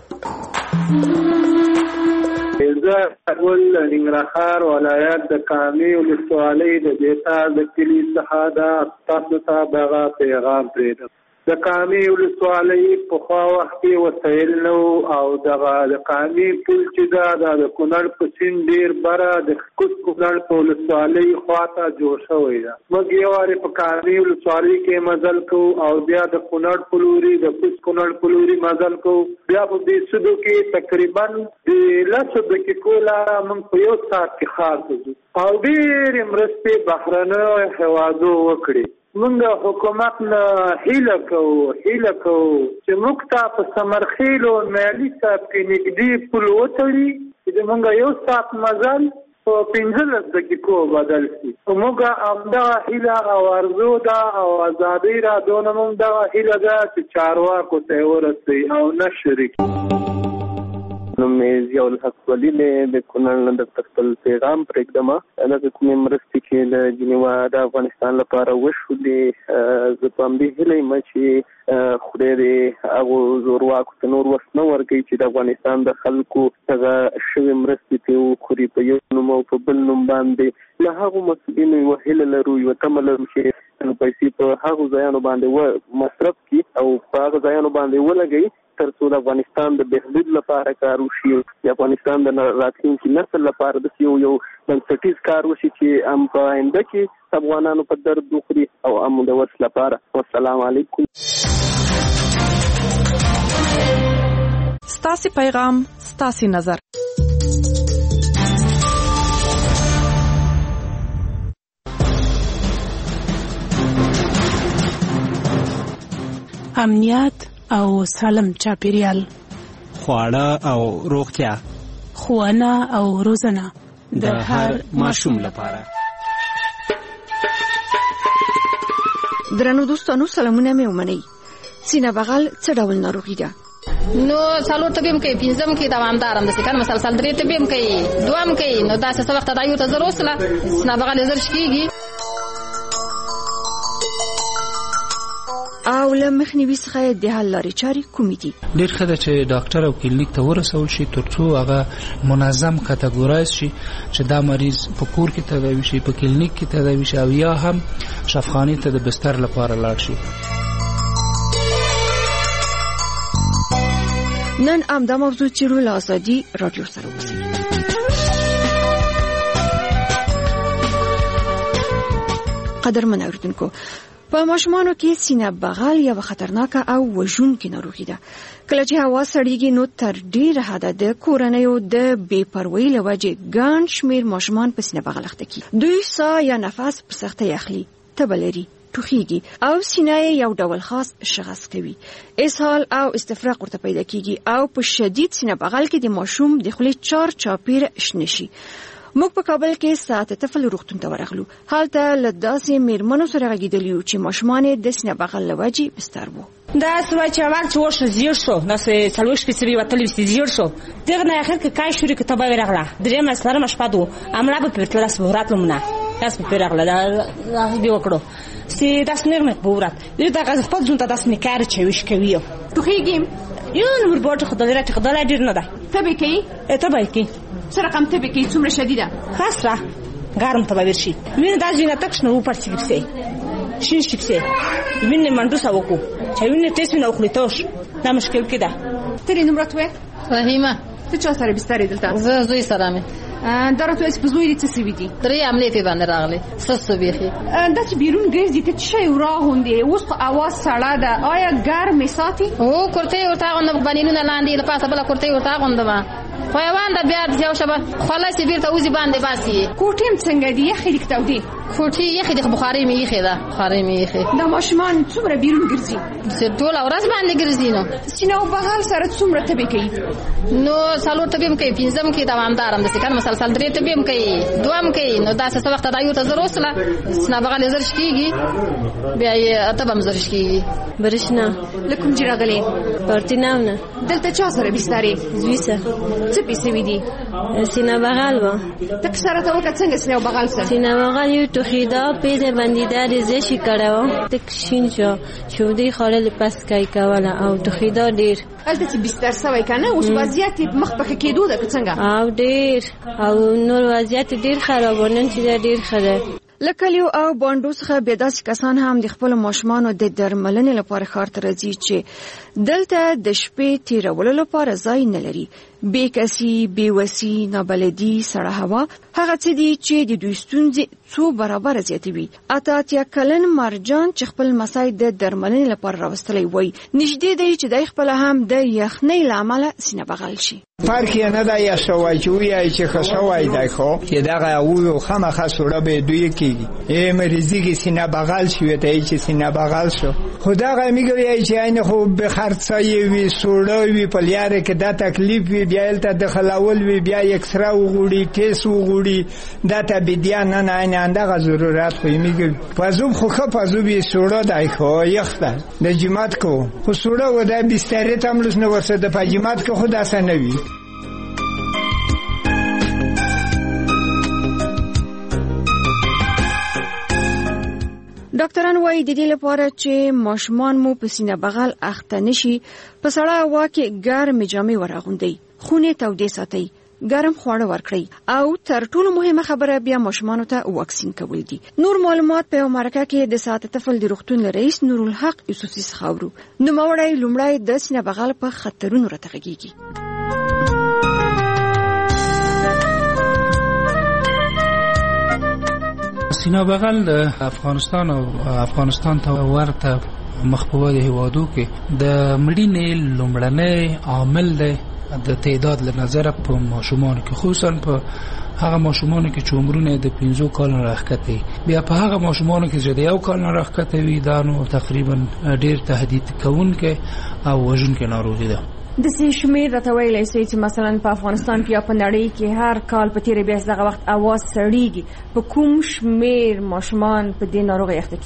زه اول ننګرهار ولایت د کامې ولسوالۍ د بیتا د کلي څخه د تاسو ته دغه پیغام پرېږدم. د کامې ولسوالۍ پخوا وخت کې وسایل نه او دغه د کامې پل چې دا د کونړ په سیند ډېر بره د کونړ په ولسوالۍ خواته جوړ شوی ده. موږ یو وارې په کامې ولسوالۍ کې مزل کوو او بیا د کونړ په لوري د کونړ په لوري مزل کوو. بیا په دې سودو کې تقریبا د 10 دقیقو لاره موږ په یو ساعت کې ښار ته ځو او ډېرې مرستې بهرنیو هېوادو وکړې. موږ حکومت نه هیله کوو چې موږ ته په سمرخیل او مالي صاحب کې نږدې پل وتړي چې موږ یو ساعت مزل په 15 دقیقو بدل شي. موږ همدغه هیله او ارزو ده او ازادي رادیو نه موږ دغه هیله ده چې چارواکو ته ورسوي او نه شریک. نوم یې ضیاء الحق ولی د کونړ نه د خپل پیغام پرېږدم. هغه کومې مرستې چې د جنیوا د افغانستان لپاره وشولې زه په همدې هیله یم چې خدای دې هغو زورواکو ته نور وخت نه ورکوي چې د افغانستان د خلکو هغه شوې مرستې پرې وخوري په یو نوم او په بل نوم باندې. له هغو مسؤلینو یوه هیله لرو یوه تمه لرو چې پیسې په هغو ځایانو باندې مصرف کړي او په هغه ځایانو باندې ولګوي تر څو د افغانستان د بهبود لپاره کار وشي. د افغانستان د راتلونکي نسل لپاره د یو بنسټیز کار وشي چې هم په آینده کې افغانانو په درد وخوري او هم د ورس لپاره. والسلام علیکم. ستاسو پیغام ستاسو نظر. امنیت او سالم چاپیریال، خواړه او روغتیا، ښوونه او روزنه د هر ماشوم لپاره. درنو دوستانو سلامونه مې ومنئ. سینه بغل څه ډول ناروغي ده؟ نو څلور ته بیم کوي، پنځم کې دوامدارم د سکن مسلسل درې ته بیم کوي، دوام کوي. نو داسې څه وخت دا یو ته زر وسله سینه بغل زر شکیږي. او له مخنیوي څخه د حل لارې چارې کومې دي؟ ډېر ښه ده چې ډاکټر او کلینیک ته ورسول شي ترڅو هغه منظم کټګورایز شي چې دا مریض په کور کې تداوي شي، په کلینیک کې تداوي شي او یا هم شفاخانه ته د بستر لپاره لاړ شي. نن دا موضوع چیرو له ازادي رادیو سره وسی. قدرمن اوریدونکو، په ماشومانو کې سینه بغل یو خطرناک او وژونکې ناروغي ده. کله چې هوا سړیږي نو تر ډیره حده د کورنیو د بې پروایۍ له وجې ګڼ شمېر ماشومان په سینه بغل اخته کیږي. دوی ساه یا نفس په سختۍ اخلي، تبه لري، ټوخیږي او سینه یو ډول خاص شغص کوي. اسهال او استفراغ ورته پیدا کیږي او په شدید سینه بغل کې د ماشوم د خولې چار چاپیر شنه شي. موږ په کابل کې ساعت طفل روغتون ته ورغلو. هلته له داسې میرمنو سره غږیدلیو چې ماشومان د سینه بغل له وجې بستر وو. دا سوای چې وخت چې وښه زیړ شو، داسې څلور شپې سوي وتلې وسې زیړ شو. دغه نه اخر کې کای شوري کې تبه ورغله. درېمه سره مشپادو امړه په پرتل راس وراتلم نه. تاسو په پیرغله دا دی وکړو. سي داس نرمه بورات. دې دا غز په ځون ته داس میکار چې وش کوي. توخیګم یو نور بوټ خدای راته خدای ډیر نه ده. تبه کې تبه کې سره کم تبه کې څومره شدیده خاصه ګرم تبه ورشي. وینه دا ځینه تک شنو په سیګسه شین شپسه وینه منډو ساوکو چې وینه تاسو نه خپلتوش دا مشکل کې ده. ترې نمرت وې فهیمه ته چا سره بسترې دلته زه زوی سره مې درته اس په زوی څه سوي دي 3 عملیات باندې راغلي سسو بيخي دا چې بیرون ګرځي ته شي وراغوندې اوس په اواز سړه ده. آیا ګرمې ساتي؟ او کوړته ورته غوند بنینونه لاندې له پاسه بل کوړته ورته غوندما خوایوان د بیا د یو شبه خلاص بیرته وځي باندې باسي. کوټیم څنګه دی یخې لیکتاو دی کوټي یخې د بخاري می یخې ده بخاري می یخې. دا ماشومان څومره بیرون ګرځي؟ ټول ورځ باندې ګرځي. نو سینه او بغل سره څومره تبې کوي؟ نو څلور تبې کوي، پنځم کې دوامدارم د سکن مسلسل درې تبې کوي، دوام کوي. نو دا څه وخت دا یو ته زروسله سینه بغل زرش کیږي بیا یې اتبم زرش کیږي. برښنا لکم جراغلې پارتیناونه دلته چا سره بسترې زویسه څه پیسې وې دي؟ سینه بغل و تک سره ته وکړه څنګه سینه بغل سره سینه بغل یو توخیدا پیزه بندیدار زشی کړو تک شین شو شودي خلل پس کای کوله او توخیدا ډیر البته چې بستر سوي کنه اوس وضعیت مخ په کېدو ده څنګه او ډیر او نور وضعیت ډیر خرابونه چې ډیر خره. لکلیو او باندو څخه به داسې کسان هم د خپل ماشومانو د درملنې لپاره ښار ته راځي چې دلته د شپې تیرولو لپاره ځای نه لري. بې کسي، بې وسي، نابلدي، سړه هوا هغه څه دي چې د دوی ستونزې څو برابره زیاتوي. اتیا کلن مرجان چې خپل مسای د درملنې لپاره راوستلی وای نږدې دی چې د خپل هم د یخنۍ له امله سینه بغل شي. فرق نه ده یا شوای چې وایي چې خصوای دی خو چې دغه او خامخا سوره به دوی کېږي مریضي کې سینه بغل شي ته چې سینه بغل شو خدای میګوي چې عین خو به خرڅای وي سوره وي په لیاره کې دا تکلیف وي بیا الته دخلاول وي بیا اکسرا وغوړي ټیس وغوړي دا ته بیا نه نه اندغه ضرورت خو میګي پزوم خو پزو به سوره دای خو یخته د جماعت کو خو سوره و د بستر ته ملس نه ورسره د پجماعت کو خدا سنوي. ډاکټران وايي د دې لپاره چې ماشومان مو په سینه بغل اخته نشي په سړه هوا کې ګرمې جامې وراغوندئ، خونې تودې ساتئ، ګرم خواړه ورکړئ او تر ټولو مهمه خبره بیا ماشومانو ته واکسین کول دي. نور معلومات په مرکه کې د ساعت طفل د روغتون رئیس نورالحق یوسفي څخه اورو. نوموړی لومړی د سینه بغل په خطرونو راته غږیږي. سینه بغل د افغانستان او افغانستان ته ورته مخبوبه د هیوادو کې د مړینې لومړنی عامل دی د تعداد له نظر په ماشومان کې خصوصا په هغه ماشومان کې چې عمرونه د 15 کال نه راښکته بیا په هغه ماشومان کې چې د 1 کال نه راښکته وي دا نو تقریبا ډیر تهدید کوونکې او وژونکې ناروغي ده. د سې شمیر راته ویلای شي چې مثلا په افغانستان کې یا په نړۍ کې هر کال په تیر بیا دغه وخت اواز سړیږي په کوم شمیر ماشومان په دې ناروغي اخته کیږي؟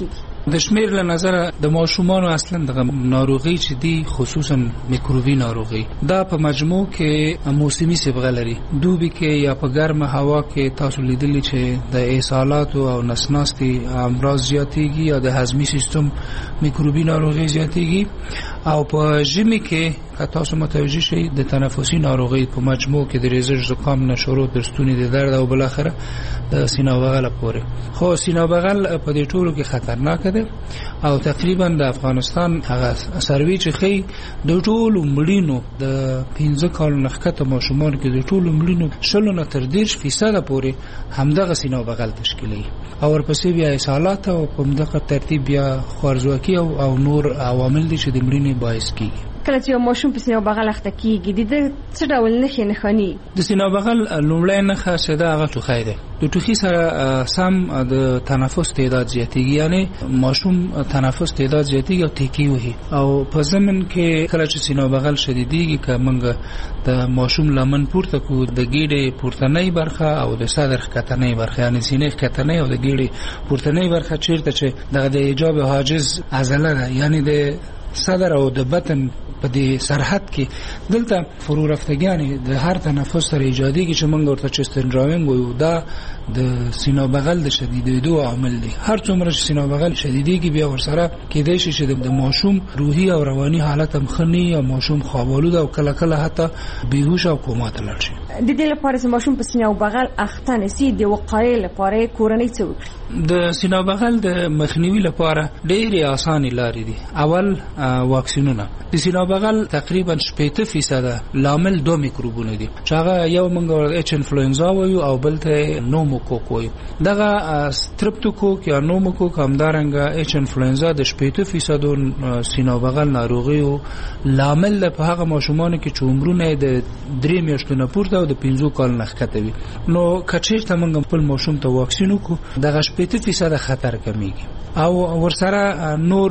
د شمیر له نظر د ماشومانو اصلا د ناروغي چې دی خصوصا میکروبي ناروغي دا په مجموع کې موسمي صبغه لري. دوبي کې یا په ګرمه هوا کې تاسو لیدلی چې د اسهالات او نسناستي امراض زیاتېږي یا د هضمي سیستم میکروبي ناروغي زیاتېږي او په ژمي کې تاسو متوجه شئ د تنفسي ناروغي په مجموع کې د ریزش زکام نه شروع تر ستوني د درد او بل اخره د سینه بغل پورې. خو سینه بغل په دې ټولو کې خطرناک ده او تقریبا د افغانستان هغه سروي چې خي د ټولو مړینو د 15 کال نخکته ماشومان کې د ټولو مړینو 20 نه تر 10% پورې همدغه سینه بغل تشکیلي او ورپسې بیا اسهالات او په دغه ترتیب بیا خوارزواکي او نور عوامل دي چې د مړینې باعث کیږي. کله چې ماشوم په سینه بغل اخته کیږي د څه ډول نښې نښانې؟ د سینه بغل لومړی نښه چې دا هغه ټوخی دی. د ټوخي سره سم د تنفس تعداد زیاتېږي، یعنی ماشوم تنفس تعداد زیاتېږي او تیکي وهي او په ضمن کې کله چې سینه بغل شدیدېږي که موږ د ماشوم لمن پورته کو د ګیډې پورتنۍ برخه او د صدر ښکتنۍ برخه یعنی سینې ښکتنۍ او د ګیډې پورتنۍ برخه چیرته چې دغه د ایجاب حاجز عضله ده یعنی د صدر او د بطن په دې سرحد کې دلته فرو رفتګیانې د هر تنفس سره ایجادېږي چې موږ ورته چست ډراونګ وایو. دا د سینه بغل د شدیدېدو عامل دی. هر څومره چې سینه بغل شدیدېږي بیا ورسره کېدای شي چې د ماشوم روحي او رواني حالت هم ښه نه وي او ماشوم خوابالوده او کله کله حتی بیهوش او کوما ته لاړ شي. د دې لپاره چې ماشوم په سینه بغل اخته نشي د وقایې لپاره کورنۍ څه وکړي؟ د سینه بغل د مخنیوي لپاره ډېرې اسانه لارې دي. اول واکسینونه. د سینه بغل تقریبا 80% لامل 2 میکروبونه دي چې هغه یو موږ اچ انفلوئنزا وایو او بل ته نوموکوک وایو. دغه سترپټوکوک یا نوموکوک همدارنګه اچ انفلوئنزا د 80% سینه بغل ناروغیو لامل په هغه ماشومانو کې چې عمرونه د 3 میاشتو نه پورته او د 15 کال نه ښکته وي. نو کچېرته موږ خپل ماشوم ته واکسین وکړو دغه 80% خطر کمیږي. او ورسره نور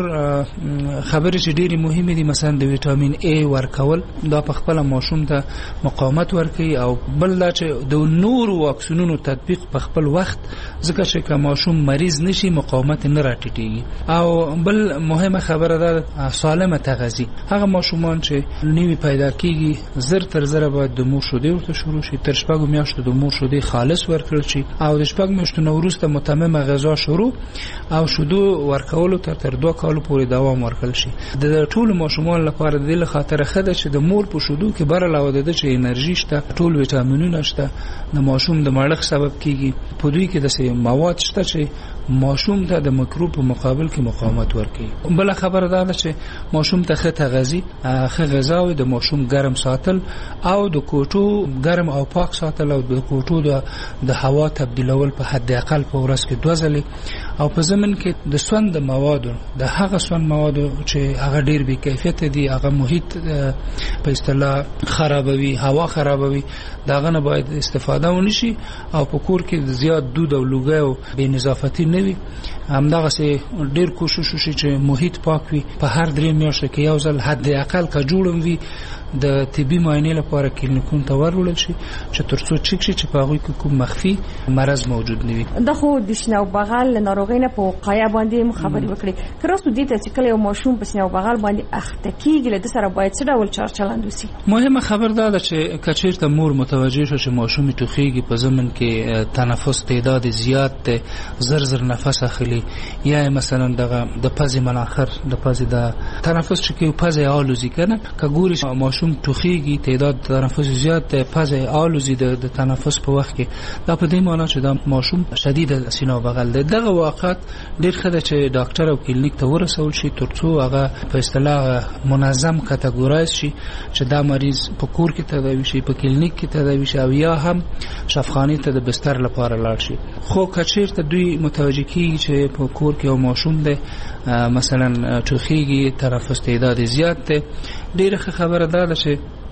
خبرې چې ډېری مهمه دي مثلا د ویټامین A ورکول دا په خپل ماشوم ته مقاومت ورکوي او بل دا چې د نور واکسینونو تطبیق په خپل وخت ځکه چې که ماشوم مریض نشي مقاومت نه راټیټيږي. او بل مهمه خبره ده سالمه تغذیه. هغه ماشومان چې نوی پیدا کیږي زر تر زر باید د مور شیدې ورته شروع شي، تر 6 میاشتو د مور شیدې خالص ورکړل شي او د 6 میاشتو نه وروسته متممه غذا شروع او شیدو ورکولو تر 2 کال پورې دوام ورکړل شي. د ټول ماشومان لپاره د خاطر خده چې د مور په شیدو کې بر علاوه د چې انرژي شته، ټول ویټامینونه شته، د ماشوم د مړښت سبب کیږي. په دوی کې د مواد شته چې ماشوم ته د میکروب په مقابل کې مقاومت ورکوي. بل خبره ده چې ماشوم ته ښه تغذیه، ښه غذا او د ماشوم ګرم ساتل او د کوټو ګرم او پاک ساتل او د کوټو د هوا تبدیلول په حد اقل په ورځ کې 2 ځلې او په ضمن کې د سوند موادو د هغه سوند موادو چې هغه ډیر بې کیفیت دي، هغه محیط په اصطلاح خرابوي، هوا خرابوي، داغه نه باید استفاده ونشي او په کور کې زیات دود او لوګي او بې نظافتي نه وي. همدغه سي ډیر کوشش وشي چې محیط پاک وي. په هر 3 میاشتو کې یو ځل حد اقل کا جوړم وي د طبي معاینې لپاره کلینیکونو ته ورول شي چې ترڅو چک شي چې په هغه کې کوم مخفي مرض موجود نه وي. د خو د سینه بغل ناروغۍ نه په وقایه باندې خبرې وکړي. کراستو دې ته چې کله یو ماشوم په سینه بغل باندې اخته کیږي له سره باید څه ډول چارچلند وسی؟ مهمه خبر ده چې کچیرته مور متوجه شي چې ماشوم ټوخیږي، په ضمن کې تنفس تعداد زیات ده، زر نفس اخلي یا مثلا د پزې مناخر د پزې د تنفس چې کې پزې آلوزي کنه کګوري ماشوم ټوخیږي، تعداد تنفس زیات ده، پزې آلوزي د تنفس په وخت کې دا په دې معنی چې دا ماشوم شدید سینه بغل ده. دغه واقعات ډېر خده چې ډاکټر او کلینیک ته ورسول شي ترڅو هغه په اصطلاح منظم کټګورایز شي چې دا مریض په کور کې تداوي شي، په کلینیک کې تداوي شي او یا هم شفاخانه ته د بستر لپاره لاړ شي. خو کچیرته دوی متوجه کیږي چې په کور کې یو ماشوم ده مثلا ټوخیږي، تنفس تعداد زیات ده، ډیره خبره ده چې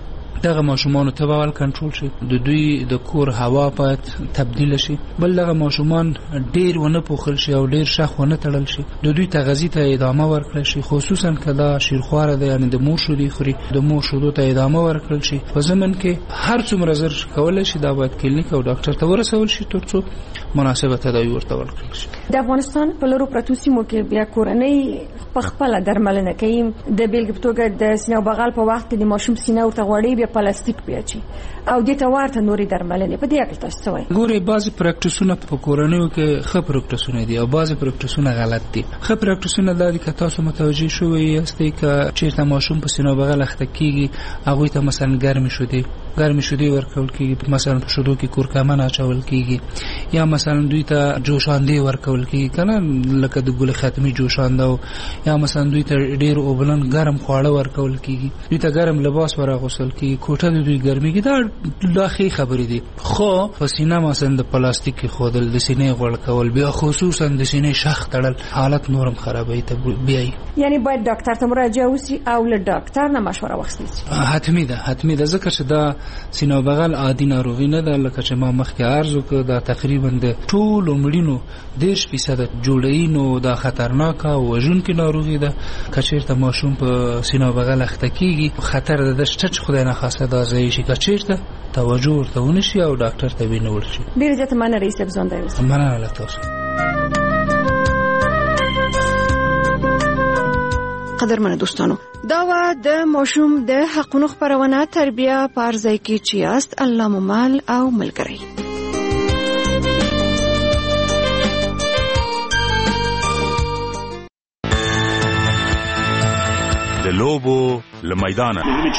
دغه ماشومان ته باول کنټرول شي، د دوی د کور هوا باید تبدیل شي، بل دغه ماشومان ډیر ونه پوښل شي او ډیر شخ ونه تړل شي، د دوی تغذیه ته ادامه ورکړل شي، خصوصا کله شیرخواره ده یعنی د مور شودي خوري، د مور شودو ته ادامه ورکړل شي. په زمن کې هر څومره زر کولای شي دا باید کلینیک او ډاکټر ته ورسول شي ترڅو مناسبه تداوی ورته ورکړل شي. د افغانستان په لورو پرتو سیمو کې بیا کورنۍ په خپل درملنه کوي، د بیلګې په توګه د سینه بغل په وخت کې د ماشوم سینه ورته غوړي بیا پلاستیک پیاچي او د توارته نوري درملنه په دې اړه تاسو وایي. ګوري بعضی پریکټیسونه په کورنیو کې ښه پریکټیسونه دي او بعضی پریکټیسونه غلط دي. ښه پریکټیسونه دا دي چې تاسو متوجي شوئ یاستئ چې چیرته ماشوم په سینه بغل اخته کیږي هغه ته مثلا ګرمي شودي ورکول کیږي، مثلا په شودو کې کورکمن اچول کیږي یا مثلا دوی ته جوشاندې ورکول کیږي کنه لکه د ګل ختمي جوشانده یا مثلا دوی ته ډیر اوبلن ګرم خواړه ورکول کیږي، دوی ته ګرم لباس ورغوسل کیږي، کوټه د دوی ګرمي کې دا لاخي خبرې دي. خو په سینه مثلا د پلاستیک خودل د سینې غوړ کول بیا خصوصا د سینې شخ تړل حالت نورم خرابوي ته بیاي، یعنی باید ډاکټر ته مراجعه وشي او له ډاکټر نه مشوره واخلي. حتمی ده ځکه چې دا سینه بغل عادي ناروغي نه ده، لکه چې ما مخکې عرض وکړ دا تقریبا د ټولو مړینو 10% جوړی نو دا خطرناک او وژونکې ناروغي ده. کچیرته ماشوم په سینه بغل اخته کیږي خطر ده چې خدای نه خاصه دا ځای شي، کچیرته توجه ورته ونشي او ډاکټر ته وینول شي. ډیر زیات مننه رئیس صاحب زنده اوسئ. مننه له تاسو. قدرمنو دوستانو، دا و د ماشوم د حقونو خبرونه تربیه پارځای کې چې است الله ممال او ملګری. د لوبو لمیدانه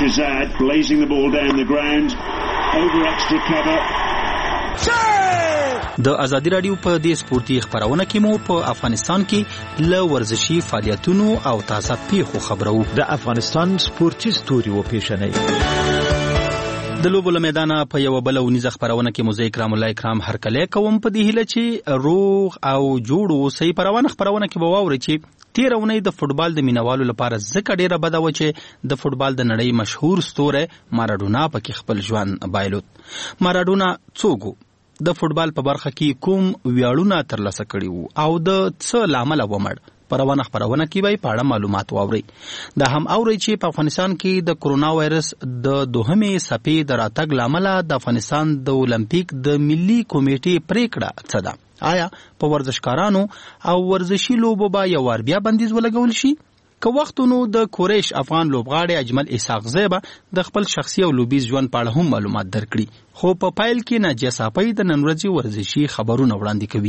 د ازادي رادیو په دې سپورتي خبرونه کې مو په افغانستان کې له ورزشي فعالیتونو او تازه پیښو خبرو. د افغانستان سپورتي ستوري و پیشنې د لوبو لمیدانه په یو بل ونیزه خبرونه کې مو کرام الله کرام هرکله کوم په دې هله چې روغ او جوړو صحیح خبرونه کې به واوري چې تیرونی د فوتبال د مینوالو لپاره ځکه ډیره بده و چې د فوتبال د نړۍ مشهور ستوره مارادونا پکې خپل ژوند بایلود. مارادونا څوک د فوتبال په برخه کې کوم ویاړونه ترلاسه کړي وو او د څه لامل ومړ پروانه خبرونه کې به په اړه معلومات واوري. دا هم اوري چې په افغانستان کې د کرونا وایرس د دوهمې څپې د راتګ لامل د افغانستان د اولمپیک د ملي کمیټې پریکړه څه ده؟ آیا په ورزشکارانو او ورزشي لوبو به یو ور بیا بندیز ولګول شي؟ که وختونو د کوریش افغان لوبغاړي اجمل اسحاق زیبا د خپل شخصي او لوبیز ژوند په اړه هم معلومات درکړي، خو په پایل کې ناجیه صافی د نن ورځې ورزشي خبرونه وړاندې کوي.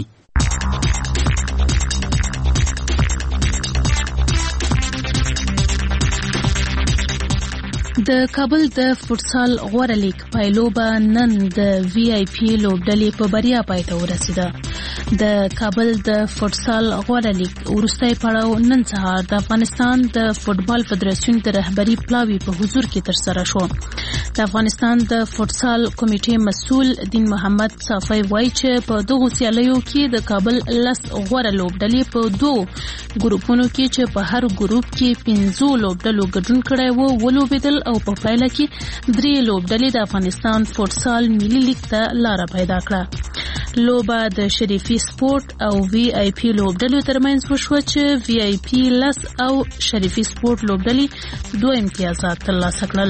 د کابل د فوتسال غوړه لیګ پایلوبه نن د وی آی پی لوبډلې په بریا پای ته ورسیده. د کابل د فوتسال غوړه لیګ وروستۍ پړاو نن سهار د افغانستان د فوتبال فدراسیون د رهبری پلاوی په حضور کې ترسره شو. د افغانستان د فوتسال کمیټې مسؤل دین محمد صافی وایي چې په دغه سیالیو کې د کابل لس غوړه لوبډلې په دوه ګروپونو کې چې په هر ګروپ کې 15 لوبډلو ګډون کړی وو ولوبېدل او په پایله کې 3 لوبډلې د افغانستان فوتسال ملي لیګ ته لار پیدا کړه. لوبه د شریفي سپورت او وی آی پی لوبډلو ترمنځ وشوه چې وی آی پی لس او شریفي سپورت لوبډلې 2 امتیازات ترلاسه کړل.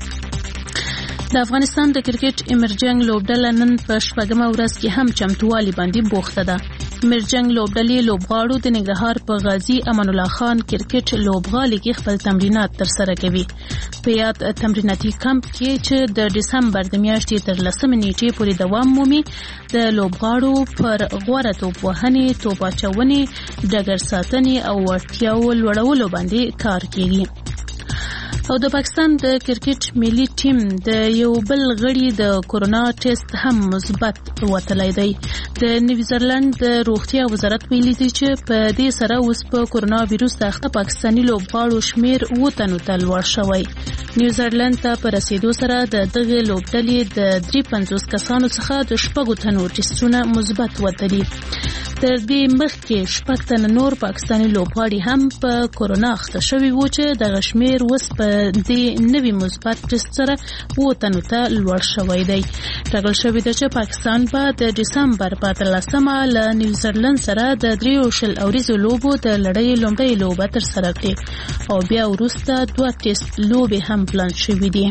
د افغانستان د کرکټ امرجنګ لوبډله نن په شپږمه ورځ کې هم چمتووالي باندې بوخته ده. امرجنګ لوبډلې لوبغاړو د ننګرهار په غازی امان الله خان کرکټ لوبغالي کې خپل تمرینات ترسره کوي. په یاد تمریناتي کمپ کې چې د دسمبر د میاشتې تر 10 نیټې پورې دوام مومي د لوبغاړو پر غوړه توپ وهنې، توپ اچونې، ډګر ساتنې او وړتیاو لوړولو باندې کار کوي. او د پاکستان د کرکټ ملي ټیم د یو بل غړي د کورونا ټیسټ هم مثبت وتلی دی. د نیوزیلند د روغتیا وزارت ویلي دی چې په دې سره اوس په کورونا وایرس د اخته پاکستاني لوبغاړو شمیر 7 تنو ته لوړ شوی. نیوزیلند ته په رسیدو سره د دغه لوبډلې د 53 کسانو څخه د 4 تنو ټیسټونه مثبت وتلي. تر دې مخکې 6 تنه نور پاکستاني لوبغاړي هم په کورونا اخته شوي وو چې د غشمیر وس په دې نوي مثبت ټیسټ سره 7 تنو ته لوړ شوی دی. ټاکل شوی دی چې پاکستان به د ډسمبر په 13مه له نیوزیلند سره د 3 اوریزو لوبو د لړۍ لومړۍ لوبه ترسره کړي او بیا وروسته 2 ټیسټ لوبې هم پلان شوي دي.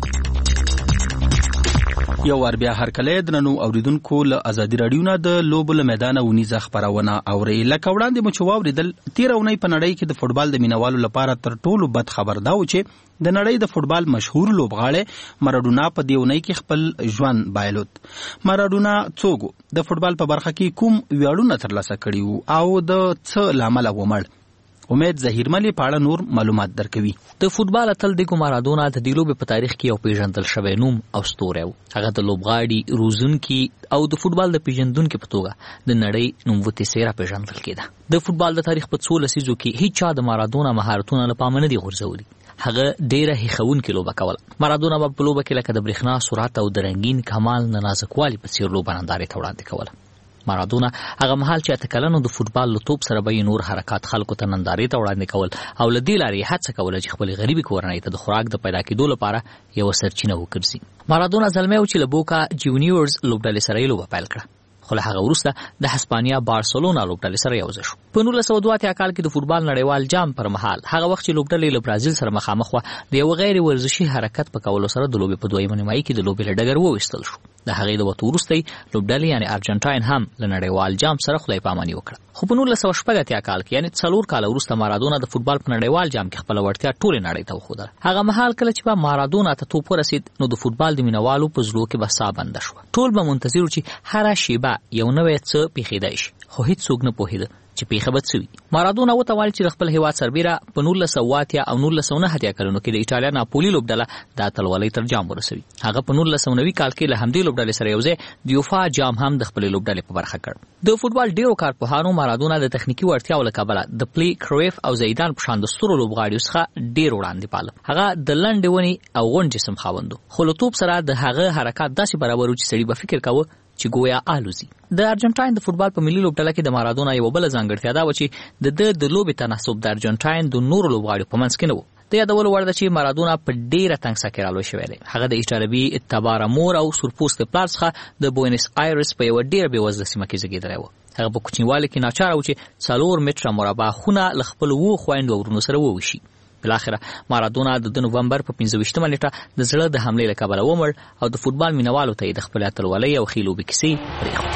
یو ور بیا هر کله د ننو اوریدونکو له ازادي رادیو نه د لوبو له میدان ونیزه خبرونه اوري. لکه وړاندې مو چواوریدل 13 اونۍ په نړۍ کې د فوتبال د مینوالو لپاره تر ټولو بد خبر دا و چې د نړۍ د فوتبال مشهور لوبغاړی مارادونا په دې اونۍ کې خپل ژوند بایلود. مارادونا څوک د فوتبال په برخه کې کوم ویاړونه ترلاسه کړي وو او د څه لامل ومړ؟ امید ظهیرملي پاړه نور معلومات درکوي. د فوتبال اتل دیګو مارادونا د دې لوبې په تاریخ کې یو پیژندل شوی نوم او ستوری و. هغه د لوبغاړي روزونکي او د فوتبال د پیژندونکو په توګه د نړۍ نوموتې څیره پیژندل کېده. د فوتبال د تاریخ په 16 لسیزو کې هیڅ چا د مارادونا مهارتونه له پامه نه دي غورځولي. هغه ډیره هیښوونکې لوبه کوله. مارادونا په لوبه کې لکه د برېښنا سرعت او د رنګین کمال نه نازکوالي په څیر لوبه نندارې ته وړاندې کوله. مارادونا هغه مهال چې اتکلنو د فوتبال له توپ سره به نور حرکات خلکو ته نندارې ته وړاندې کول او له دې لارې هڅه کوله چې خپل غریبي کورنۍ ته د خوراک د پیدا کېدو لپاره یو سرچینه وګرځي. مارادونا زلمی و چې له بوکا جونیورز لوبډلې سره یې لوبه پیل کړه. خو له هغه وروسته د هسپانیا بارسلونا لوبډلې سره یوځای شو. په 1982 کال کې د فوتبال نړیوال جام پر مهال هغه وخت چې لوبډلې له برازیل سره مخامخ وه د یو غیر ورزشي حرکت په کولو سره د لوبې په دویمه نیمایي کې د لوبې له ډګر وویستل شو. د هغې د وتو وروسته لوبډلې یعنې ارجنټاین هم له نړیوال جام سره خدای پاماني وکړه. خو په 1980 کال کې یعنې 4 کاله وروسته مارادونا د فوتبال په نړیوال جام کې خپله وړتیا ټولې نړۍ ته وښودله. هغه مهال کله چې به مارادونا ته توپ ورسید نو د فوتبال د مینوالو په زړو کې به ساه بنده شوه. ټول به منتظر وو چې هره شیبه یو نوی څه پیښیدای شي، خو هیڅوک نه پوهېده چې پیښه به څه وي. مارادونا وتوانید چې د خپل هیواد سربیره په 1980 او 1990 کلونو کې د ایټالیا ناپولي لوبډله د اتلولۍ تر جام ورسوي. هغه په 1990 کال کې له همدې لوبډلې سره یوځای د یوفا جام هم د خپلې لوبډلې په برخه کړ. د فوتبال ډیرو کارپوهانو مارادونا د تخنیکي وړتیاو له کبله د پلی کرویف او زیدان په شان د سترو لوبغاړیو څخه ډیر وړاندې پاله. هغه د لنډې ونې او غونډ جسم خاوند و، خو له توپ سره د هغه حرکات داسې برابر و چې سړي به فکر کاوه چې گویا آلوزي. د ارجنټاین د فوتبال په ملي لوبډله کې د مارادونا یو بل ځانګړتیا دا و چې د لوبې تناسب د ارجنټاین د نورو لوبغاړو په منځ کې نه و. د یادولو وړ ده چې مارادونا په ډیره تنګ ساه کې رالوی شوی دی. هغه د ایټالوي تبارا مور او سورپوست پلار څخه د بوینس آیرس په یو ډیره بېوزله سیمه کې زیږېدلی و. هغه په کوچنیوالي کې ناچاره و چې 4 متره مربع خونه له خپلو 2 خویندو او ورونو سره وویشي. بالاخره مارادونا د نومبر په 25مه نیټه د زړه د حملې له کبله ومړ او د فوتبال مینوالو ته یې د خپلې اتلولۍ او ښې لوبې کیسې پرېښودې.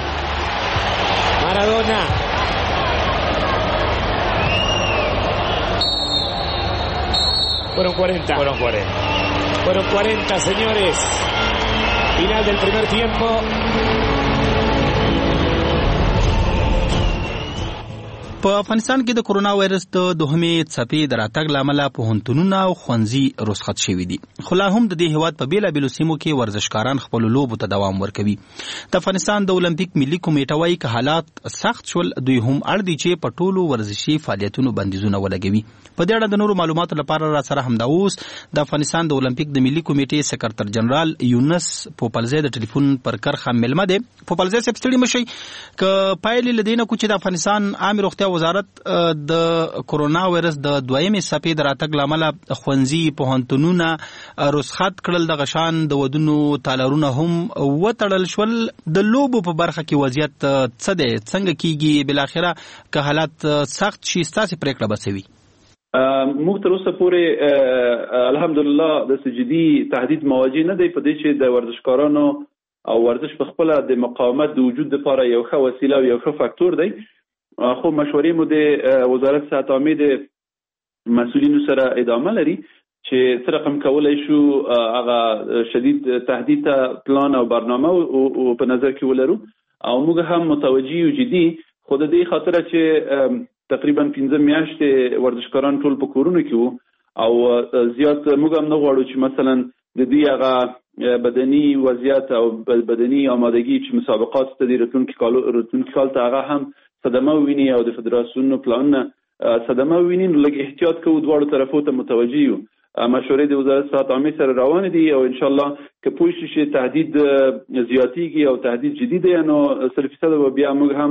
مارادونا Fueron 40, señores. Final del primer tiempo. په افغانستان کې د کورونا وایرس د دوهمې څپې د راتګ له امله پوهنتونونه او ښوونځي رخصت شوي دي. خو لا هم د دې هیواد په بېلابېلو سیمو کې ورزشکاران خپلو لوبو ته دوام ورکوي. د افغانستان د اولمپیک ملي کمیټه وایي که حالات سخت شول دوی هم اړ دي چې په ټولو ورزشي فعالیتونو بندیزونه ولګوي. په دې اړه د نورو معلوماتو لپاره را سره همدا اوس د افغانستان د اولمپیک د ملي کمیټې سکرټر جنرال یونس پوپلزی د ټلیفون پر کرښه مېلمه دی. پوپلزی صاحب ستړي مه شئ. که پایلې له دې نه کوو چې د افغانستان عامې روغتیا وزارت د کورونا وایرس د دویمې څپې د راتګ له امله ښوونځي پوهنتونونه رخصت کړل، دغه شان د ودونو تالارونه هم وتړل شول. د لوبو په برخه کې وضعیت څه دی، څنګه کیږي؟ بالاخره که حالات سخت شي ستاسې پرېکړه به څه وي؟ موږ تر اوسه پورې الحمدلله د جدي تهدید مواجه نه دی په دې چې د ورزشکارانو او ورزش په خپله د مقاومت د وجود لپاره یو ښه وسیله او یو ښه فاکتور دی. خو مشورې مو د وزارت صحت عامې د مسؤلینو سره ادامه لري چې څه رقم کولی شو هغه شدید تهدید ته پلان او برنامه په نظر کې ولرو او موږ هم متوجه یو جدي، خو د دې خاطره چې تقریبا 15 میاشتې ورزشکاران ټول په کورونو کې وو او زیات موږ هم نه غواړو چې مثلا د دې هغه بدني وضعیت او بدني آمادگی چې مسابقات ته د راتلونکي کال ته هغه هم صدمه وویني او د فدراسیونونو پلانونه صدمه وویني. نو لږ احتیاط کوو، دواړو طرفو ته متوجه یو. مشورې د وزارت صحت عامې سره روانې دي او انشاءالله که پوه شي چې تهدید زیاتیږي او تهدید جدي دی نو 100% به بیا موږ هم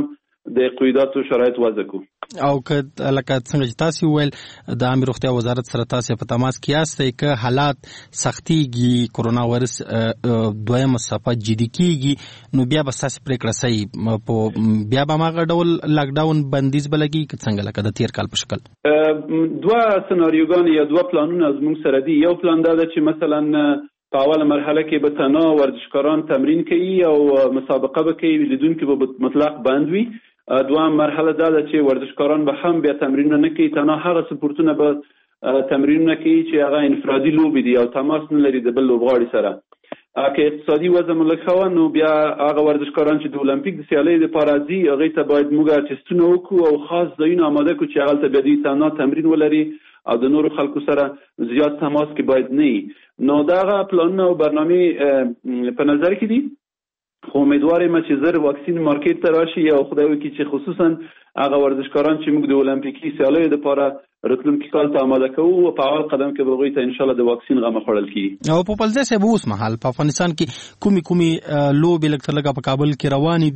د قیوداتو شرایط وضع کو. او که لکه څنګه چې تاسو ویل د عامه روغتیا وزارت سره تاسو په تماس کې یاستئ که حالات سختيږي کرونا وایرس دویمه صفه جدي کیږي نو بیا به تاسو پریکړه صحیح په بیا به ماغه ډول لاک ډاون بندیز بلګي که څنګه لکه د تیر کال په شکل. دوه سناریوګان یا دوه پلانونه زموږ سره دي. یو پلان دا ده چې مثلا په اوله مرحله کې به تنها ورزشکاران تمرین کوي او مسابقه به کوي، لیدونکي به مطلق بند وي. دوام مرحله دا ده چې ورزشکاران به هم بیا تمرینونه نه کوي، تنها هغه سپورتونه به تمرینونه کوي چې هغه انفرادي لوبې دي او تماس نه لري د بل لوبغاړي سره. که اقتصادي وضع ملک نو بیا هغه ورزشکاران چې د اولمپیک د سیالیو لپاره ځي هغوی ته باید موږ ټسټونه وکړو او خاص ځایونه آماده کړو چې هغلته بیا دوی تنها تمرین ولري او د نورو خلکو سره زیات تماس کې باید نه وي. نو دغه پلانونه او برنامې په نظر کې دي، خو امیدوار یم چې زر واکسین مارکیټ ته راشي او خدای وکړي چې خصوصا هغه ورزشکاران چې موږ د اولمپیکي سیالیو لپاره راتلونکي کال ته آماده کوو او په اول قدم کې به هغوی ته انشاءالله د واکسین غمه خوړل کیږي. او په پلځه صاحب اوس مهال په افغانستان کې کومي لوبې لږ تر لږه په کابل کې روانې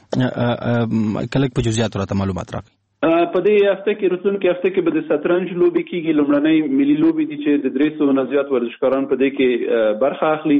دي، کله په جزئیات راته معلومات راکړئ. په دې هفته کې راتلونکي هفته کې به د شطرنج لوبې کیږي، لومړنۍ ملي لوبې دي چې د 300 نه زیات ورزشکاران په دې کې برخه اخلي.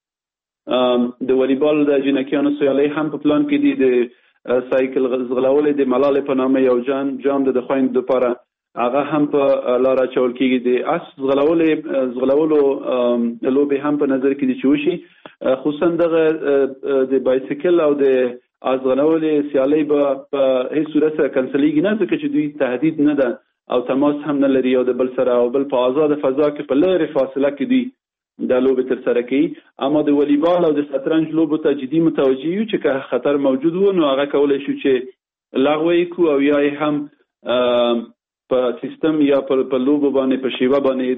د والیبال د جنکیانو سیالۍ هم په پلان کې دي، د سایکل ځغلولې د ملالۍ په نامه یو جام د خویندو لپاره هغه هم په لار اچول کېږي. د اس ځغلولو لوبې هم په نظر کې دي چې وشي، خصوصا دغه د بایسیکل او د ځغلولې سیالۍ به په هیڅ صورت سره کنسلیږي نه، ځکه چې دوی تهدید نه ده او تماس هم نه لري او د بل سره او بل په آزاد فضا کې په لرې فاصله کې دوی دا لوبې تر سره کوي. اما د والیبال او د شطرنج لوبو ته جدي متوجه یو چې که خطر موجود و نو هغه کولی شو چې لغوه یې کړو او یا یې هم په سیستم یا په لوبو باندې په شیوه باندې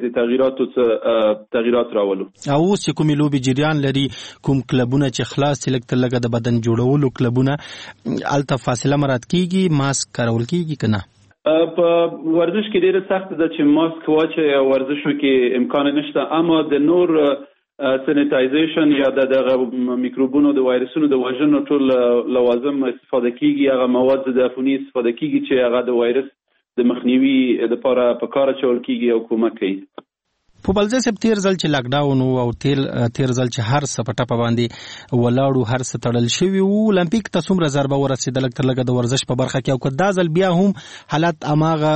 د تغییرات راولو. او اوس چې کومې لوبې جریان لري، کوم کلبونه چې خلاص چې لږ تر لږه د بدن جوړولو کلبونه، هلته فاصله مراعات کیږي، ماسک کارول کیږي که نه؟ په ورزش کې ډیره سخت ده چې ماسک واچي او ورزشو کې امکان نشته، اما د نور سینیټایزیشن یا د میکروبونو د وایرسونو د وژنو ټول لوازم استفاده کیږي، هغه مواد د عفوني استفاده کیږي چې هغه د وایرس د مخنیوي لپاره په کار اچول کیږي او کومک کوي. په بلځه سپ تیر ځل چې لاک ډاون او تیر ځل چې هر څه په ټپه باندې ولاړو، هر څه تړل شوي وو، اولمپیک ته څومره ضربه ورسېدل تر لږه د ورزش په برخه کې، او که دا ځل بیا هم حالات هماغه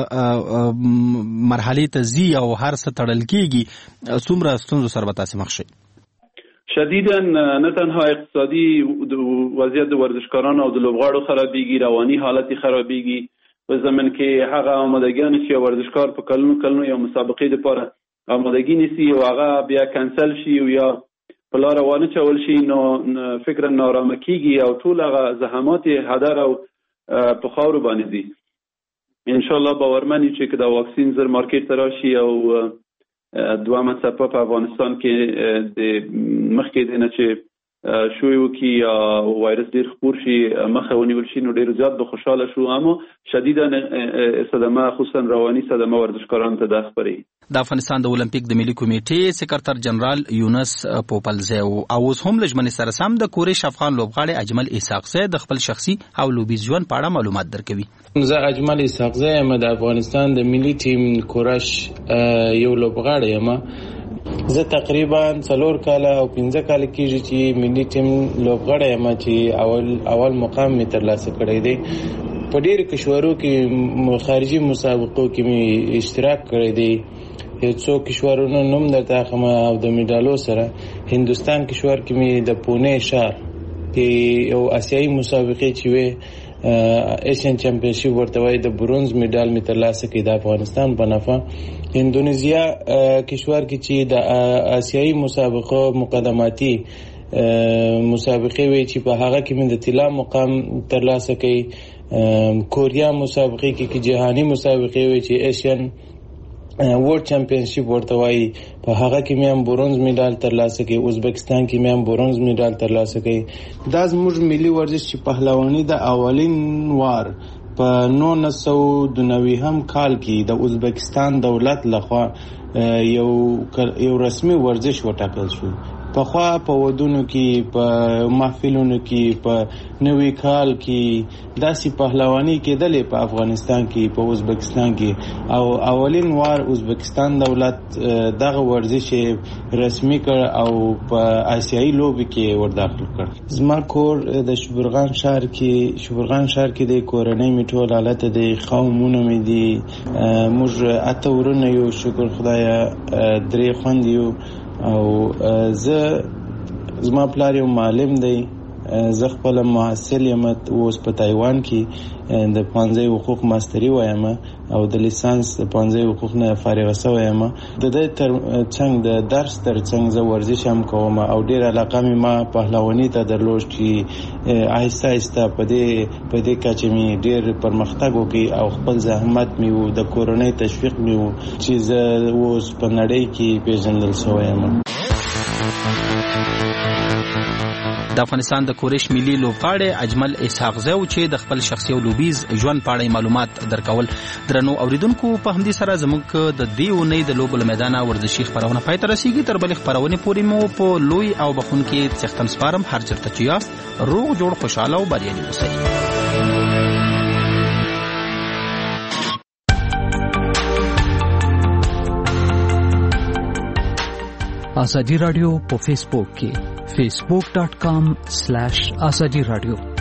مرحلې ته ځي او هر څه تړل کېږي، څومره ستونزو سره به تاسې مخ شئ؟ شدیدا نه تنها اقتصادي وضعیت د ورزشکارانو او د لوبغاړو خرابېږي، رواني حالت خرابېږي، په زمن کې هغه آمادګیان چې ورزشکار په کلونو یو مسابقې لپاره آمادګي نیسي او هغه بیا کنسل شي او یا په لاره وانه چول شي، نو فکر نارامه کیږي او ټول هغه زحمات هدر او په خاورو باندې دي. ان شاء الله باورمن یو چې دا واکسین زر مارکیټ ته راشي او دوامه څپه په افغانستان کې د مخکې د نه چې شوی وکي یا وایرس ډیر خپور شي مخه ونیول شي، نو ډیر زیات به خوشاله شو، اما شدیدا صدمه خصوصا رواني صدمه ورزشکارانو ته ده خبرې. د افغانستان د اولمپیک د ملي کمیټې سکرټر جنرال یونس پوپلزی او اوس هم لجمن سره سم د کورش افغان لوبغاړي اجمل اسحاقزی د خپل شخصي او لوبي ژوند په اړه معلومات درکوي. زه اجمل اسحاقزی یم، د افغانستان د ملي ټیم کورش یو لوبغاړی یم. زه تقریبا 4 کاله او 15 کاله کېږي چې ملي ټیم لوبغاړی یم چې اول مقام می ترلاسه کړی دی. په ډېرو کشورو کې خارجي مسابقو کې می اشتراک کړی دی. یو څو کشورونو نوم درته اخلم او د میډالو سره هندوستان کشور کې می د پونه ښار کې یو آسیایي مسابقې چې وې ایشین چمپیونشپ ورته وایي د برونز میډال می ترلاسه کړی د افغانستان په نفع. اندونیزیا کشور کې چې د آسیایي مسابقو مقدماتي مسابقې وي چې په هغه کې من د طلا مقام ترلاسه کړي. کوریا مسابقې کې جهاني مسابقې وي چې ایشین ورلد چمپیونشپ ورته وایي، په هغه کې مې هم برونز میډال ترلاسه کړي. ازبکستان کې مې هم برونز میډال ترلاسه کړي. دا زموږ ملي ورزش چې پهلواني د اولین وار په 1992 کال کې د ازبکستان دولت لخوا یو رسمي ورزش وټاکل شو. پخوا په ودونو کې په محفلونو کې په نوي کال کې داسې پهلواني کېدلې په افغانستان کې په ازبکستان کې او اولین وار ازبکستان دولت دغه ورزش رسمي کړ او په آسیایي لوبې کې ورداخل کړ. زما کور د شبرغان شهر کې د کورنۍ میټول حالت د قومونو مې دي. موږ اته ورونه یو، شکر خدایا 3 خویندې یو او زما پلار یو معلم دی. زه خپل محصل یم اوس په تایوان کې د پانځه حقوق ماستری وایم او د لیسانس د پانځه حقوق نه فارغ شوی یم. د دې تر څنګ د درس تر څنګ زه ورزش هم کوم او ډیر علاقه مې ما پهلواني ته درلود چې آهسته آهسته په دې کچه مې ډیر پرمختګ وکړ او خپل زحمت مې وو د کورنۍ تشویق مې وو چې زه اوس په نړۍ کې پیژندل شوی یم. د افغانستان د کورش ملي لوبغاړی اجمل اسحاق زو چې د خپل شخصي او لوبیز ژوند په اړه معلومات درکول. درنو اوریدونکو په همدې سره زموږ د دې اونۍ د لوبو له میدانه ورزشي خبرونه پای ته رسیږي. تر بلې خبرونه پورې مو په لوی او بخونکي څښتن سپارم. هر چېرته چې یاست روغ جوړ خوشاله او بریالي اوسئ. آزادی رادیو په فیسبوک کې facebook.com/azadi radio